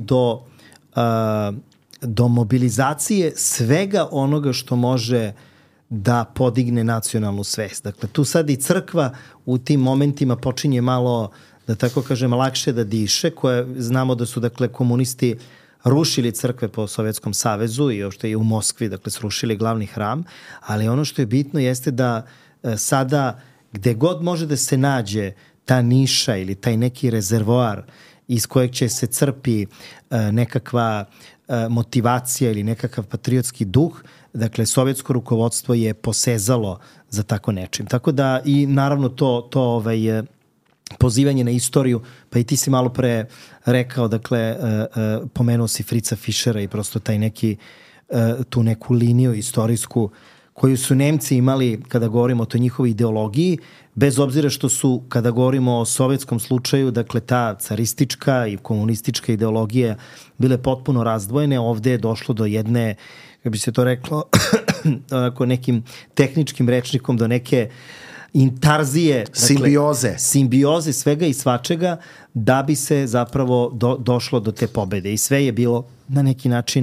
do mobilizacije svega onoga što može da podigne nacionalnu svest. Dakle, tu sad i crkva u tim momentima počinje malo, da tako kažem, lakše da diše, koje znamo da su, dakle, komunisti rušili crkve po Sovjetskom savezu i uopšte i u Moskvi, dakle, srušili glavni hram, ali ono što je bitno jeste da sada gde god može da se nađe ta niša ili taj neki rezervoar iz kojeg će se crpi nekakva motivacija ili nekakav patriotski duh, dakle, sovjetsko rukovodstvo je posezalo za tako nečim. Tako da i naravno to pozivanje na istoriju, pa i ti si malo pre rekao, dakle, pomenuo si Fritza Fischera i prosto taj neki, tu neku liniju istorijsku koju su Nemci imali kada govorimo o toj njihovoj ideologiji, bez obzira što su, kada govorimo o sovjetskom slučaju, dakle ta caristička i komunistička ideologija bile potpuno razdvojene, ovde je došlo do jedne, kako bi se to reklo, onako nekim tehničkim rečnikom, do neke intarzije, dakle, simbioze svega i svačega, da bi se zapravo došlo do te pobede. I sve je bilo na neki način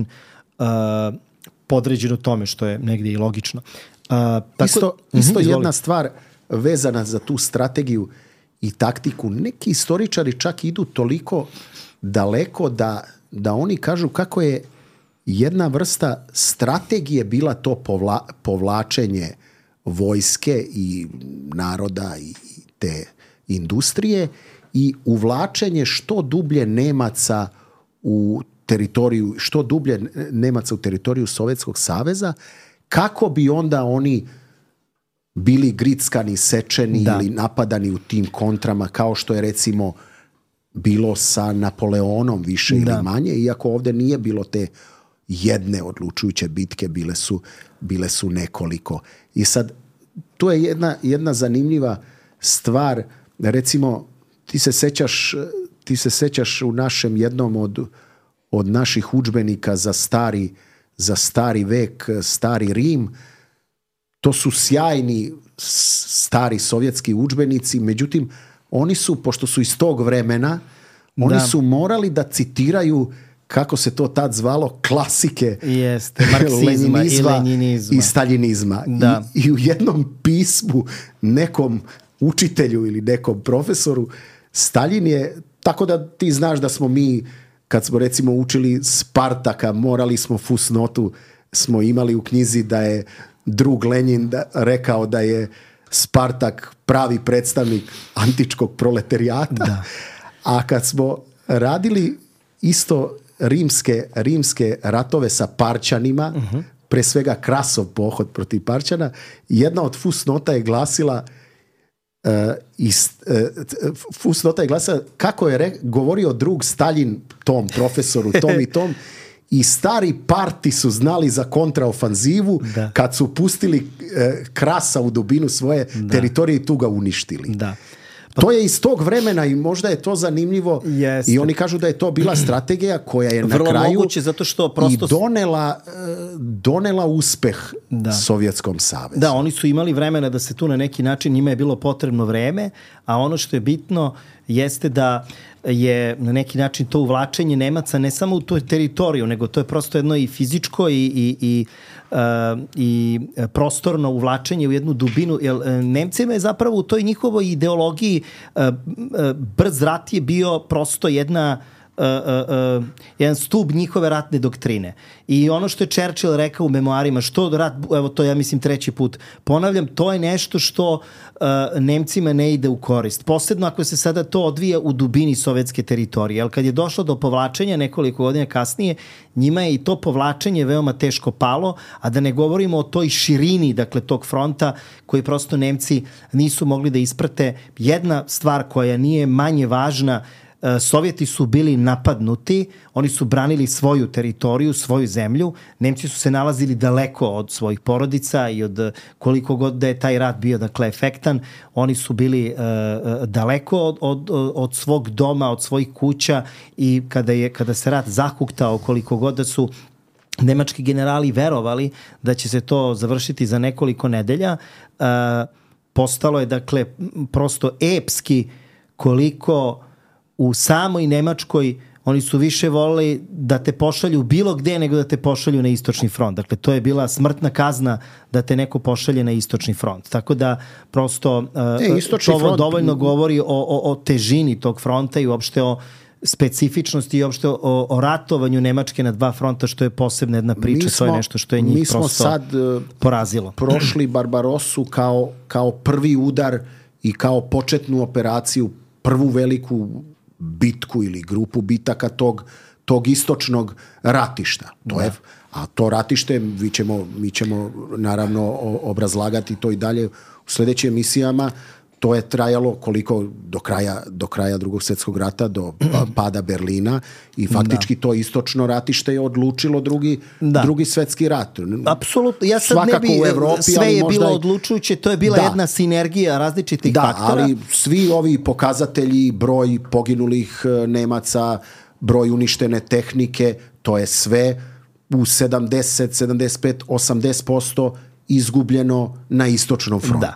podređeno tome, što je negdje i logično. Isto jedna stvar vezana za tu strategiju i taktiku. Neki istoričari čak idu toliko daleko da oni kažu kako je jedna vrsta strategije bila to povlačenje vojske i naroda i te industrije i uvlačenje što dublje Nemaca u teritoriju, što dublje Nemaca u teritoriju Sovjetskog saveza, kako bi onda oni bili grickani, sečeni ili napadani u tim kontrama, kao što je recimo bilo sa Napoleonom više ili manje, iako ovdje nije bilo te jedne odlučujuće bitke, bile su nekoliko. I sad, tu je jedna zanimljiva stvar, recimo, ti se sećaš u našem jednom od naših udžbenika za stari vek, stari Rim, to su sjajni stari sovjetski udžbenici, međutim, oni su, pošto su iz tog vremena, oni su morali da citiraju, kako se to tad zvalo, klasike marksizma i lenjinizma i staljinizma. I u jednom pismu nekom učitelju ili nekom profesoru Staljin je, tako da ti znaš da smo mi, kad smo recimo učili Spartaka, morali smo fusnotu, smo imali u knjizi da je drug Lenjin rekao da je Spartak pravi predstavnik antičkog proletarijata. A kad smo radili isto rimske ratove sa Parčanima, pre svega Krasov pohod protiv Parčana, jedna od fusnota je glasila kako je govorio drug Staljin tom profesoru, tom i tom, i stari parti su znali za kontraofanzivu kad su pustili Krasa u dubinu svoje teritorije i tu ga uništili. To je iz tog vremena i možda je to zanimljivo. I oni kažu da je to bila strategija koja je na kraju moguće, zato što prosto i donela uspeh Sovjetskom savezu. Da, oni su imali vremena da se tu na neki način, njima je bilo potrebno vreme, a ono što je bitno jeste da je na neki način to uvlačenje Nemaca ne samo u toj teritoriju, nego to je prosto jedno i fizičko i prostorno uvlačenje u jednu dubinu, jer Nemcima je zapravo u toj njihovoj ideologiji brz rat je bio prosto jedan stub njihove ratne doktrine. I ono što je Churchill rekao u memoarima, što rat, evo to ja mislim 3. put ponavljam, to je nešto što Nemcima ne ide u korist. Posebno ako se sada to odvija u dubini sovjetske teritorije. Jer kad je došlo do povlačenja nekoliko godina kasnije, njima je i to povlačenje veoma teško palo, a da ne govorimo o toj širini, dakle, tog fronta koji prosto Nemci nisu mogli da isprate. Jedna stvar koja nije manje važna, Sovjeti su bili napadnuti, oni su branili svoju teritoriju, svoju zemlju, Nemci su se nalazili daleko od svojih porodica i od koliko god da je taj rat bio, dakle, efektan, oni su bili daleko od svog doma, od svojih kuća i kada se rat zahuktao, koliko god da su nemački generali verovali da će se to završiti za nekoliko nedelja, postalo je, dakle, prosto epski koliko u samoj Nemačkoj oni su više volili da te pošalju bilo gde nego da te pošalju na istočni front. Dakle, to je bila smrtna kazna da te neko pošalje na istočni front. Tako da prosto to dovoljno govori o težini tog fronta i uopšte o specifičnosti i uopšte o ratovanju Nemačke na dva fronta, što je posebna jedna priča. To je nešto što je njih prosto sad porazilo. Prošli Barbarosu kao prvi udar i kao početnu operaciju, prvu veliku bitku ili grupu bitaka tog istočnog ratišta. A to ratište mi ćemo naravno obrazlagati to i dalje u sljedećim emisijama. to je trajalo koliko do kraja Drugog svjetskog rata, do pada Berlina i faktički to istočno ratište je odlučilo drugi svjetski rat. Apsolutno, ja sad ne bi, u Evropi, sve je bilo odlučujuće, to je bila jedna sinergija različitih faktora. Ali svi ovi pokazatelji, broj poginulih Nemaca, broj uništene tehnike, to je sve u 70, 75, 80% izgubljeno na istočnom frontu.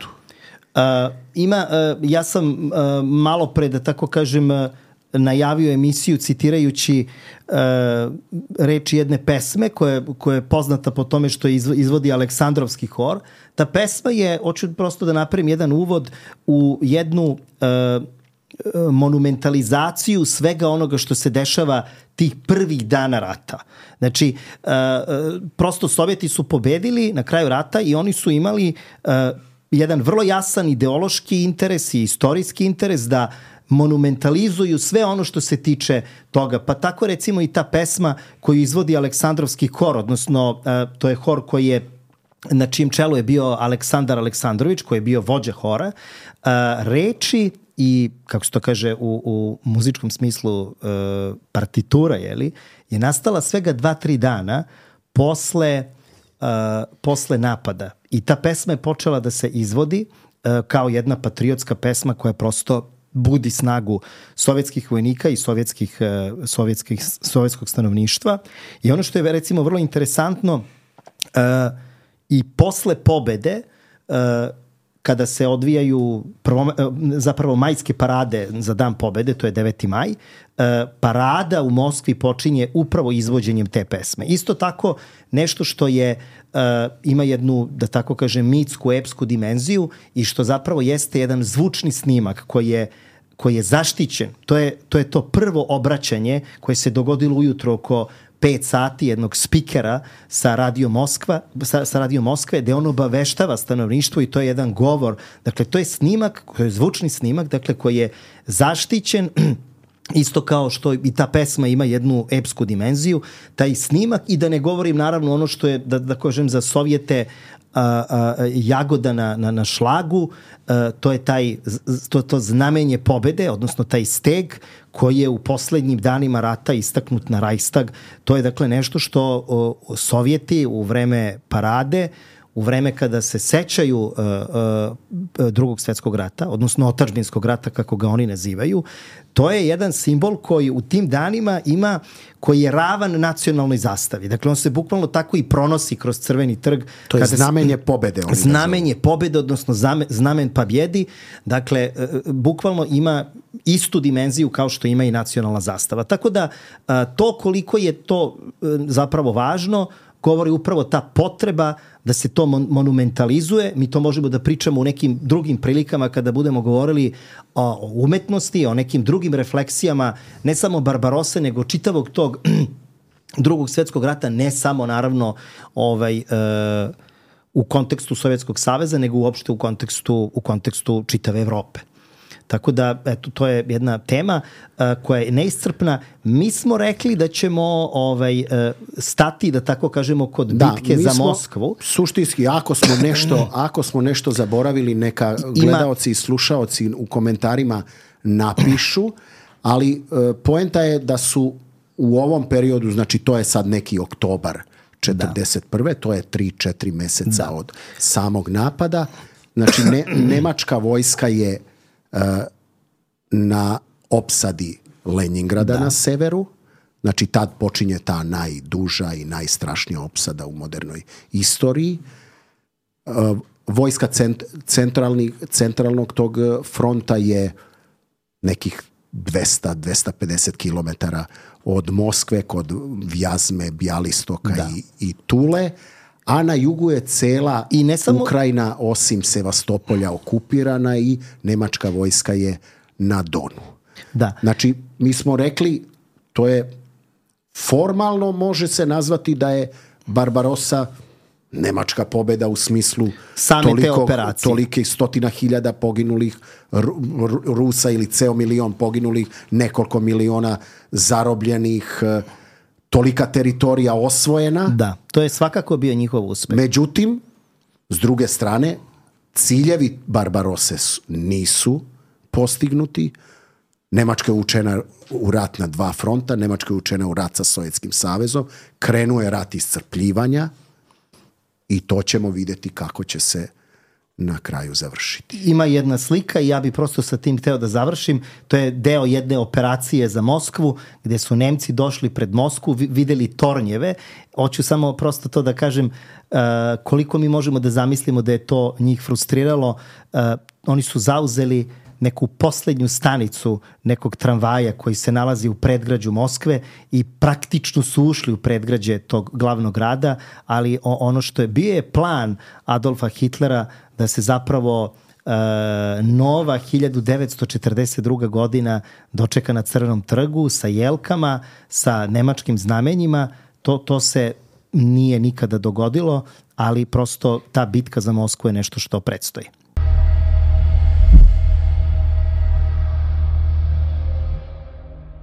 Ja sam malo pre, da tako kažem, najavio emisiju citirajući reči jedne pesme koja je poznata po tome što izvodi Aleksandrovski hor. Ta pesma je, hoću prosto da napravim jedan uvod u jednu monumentalizaciju svega onoga što se dešava tih prvih dana rata. Znači, prosto Sovjeti su pobedili na kraju rata i oni su imali jedan vrlo jasan ideološki interes i istorijski interes da monumentalizuju sve ono što se tiče toga. Pa tako recimo i ta pesma koju izvodi Aleksandrovski hor, odnosno to je hor koji je, na čijem čelu je bio Aleksandar Aleksandrović, koji je bio vođa hora, reči i, kako se to kaže u muzičkom smislu, partitura, je nastala svega 2-3 dana posle napada. I ta pesma je počela da se izvodi kao jedna patriotska pesma koja prosto budi snagu sovjetskih vojnika i sovjetskog stanovništva. I ono što je recimo vrlo interesantno, i posle pobede, kada se odvijaju zapravo majske parade za dan pobede, to je 9. maj, parada u Moskvi počinje upravo izvođenjem te pesme. Isto tako nešto što ima jednu, da tako kažem, mitsku, epsku dimenziju i što zapravo jeste jedan zvučni snimak koji je zaštićen. To je to prvo obraćanje koje se dogodilo ujutro oko 5 sati jednog spikera sa Radio Moskve, gde on obaveštava stanovništvo i to je jedan govor. Dakle, to je snimak, to je zvučni snimak, dakle, koji je zaštićen, isto kao što i ta pesma ima jednu epsku dimenziju, taj snimak, i da ne govorim naravno ono što je, da kažem, za Sovjete jagoda na šlagu, to je to znamenje pobede, odnosno taj steg koji je u poslednjim danima rata istaknut na Reichstag. To je dakle nešto što Sovjeti u vreme parade, u vreme kada se sećaju Drugog svjetskog rata, odnosno otadžbinskog rata kako ga oni nazivaju, to je jedan simbol koji u tim danima ima, koji je ravan nacionalnoj zastavi. Dakle, on se bukvalno tako i pronosi kroz Crveni trg. To je znamenje pobede. Znamenje pobede, odnosno znamen pobjedi. Dakle, bukvalno ima istu dimenziju kao što ima i nacionalna zastava. Tako da, to koliko je to zapravo važno, govori upravo ta potreba da se to monumentalizuje. Mi to možemo da pričamo u nekim drugim prilikama kada budemo govorili o umetnosti, o nekim drugim refleksijama, ne samo Barbarose, nego čitavog tog Drugog svjetskog rata, ne samo naravno u kontekstu Sovjetskog saveza, nego uopšte u kontekstu čitave Evrope. Tako da, eto, to je jedna tema koja je neiscrpna. Mi smo rekli da ćemo stati, da tako kažemo, kod bitke za Moskvu. Suštinski, ako smo nešto zaboravili, neka gledaoci i slušaoci u komentarima napišu, ali poenta je da su u ovom periodu, znači to je sad neki oktobar 1941. To je 3-4 meseca od samog napada. Znači, nemačka vojska je na opsadi Leningrada na severu. Znači, tad počinje ta najduža i najstrašnija opsada u modernoj istoriji. Vojska centralnog tog fronta je nekih 200-250 kilometara od Moskve, kod Vjazme, Bjalistoka i Tule, a na jugu je cela Ukrajina, osim Sevastopolja, okupirana i nemačka vojska je na Donu. Da. Znači, mi smo rekli, to je formalno može se nazvati da je Barbarossa nemačka pobjeda u smislu tolike 100.000 poginulih Rusa ili ceo milion poginulih, nekoliko miliona zarobljenih, tolika teritorija osvojena. Da, to je svakako bio njihov uspeh. Međutim, s druge strane, ciljevi Barbarose nisu postignuti. Nemačka je učena u rat na 2 fronta, Nemačka je učena u rat sa Sovjetskim savezom, krenuo je rat iscrpljivanja i to ćemo vidjeti kako će se na kraju završiti. Ima jedna slika i ja bi prosto sa tim hteo da završim. To je deo jedne operacije za Moskvu gde su Nemci došli pred Moskvu, videli tornjeve. Hoću samo prosto to da kažem koliko mi možemo da zamislimo da je to njih frustriralo. Oni su zauzeli neku poslednju stanicu nekog tramvaja koji se nalazi u predgrađu Moskve i praktično su ušli u predgrađe tog glavnog grada, ali ono što je bio je plan Adolfa Hitlera da se zapravo nova 1942. godina dočeka na Crvenom trgu sa jelkama, sa nemačkim znamenjima. To se nije nikada dogodilo, ali prosto ta bitka za Moskvu je nešto što predstoji.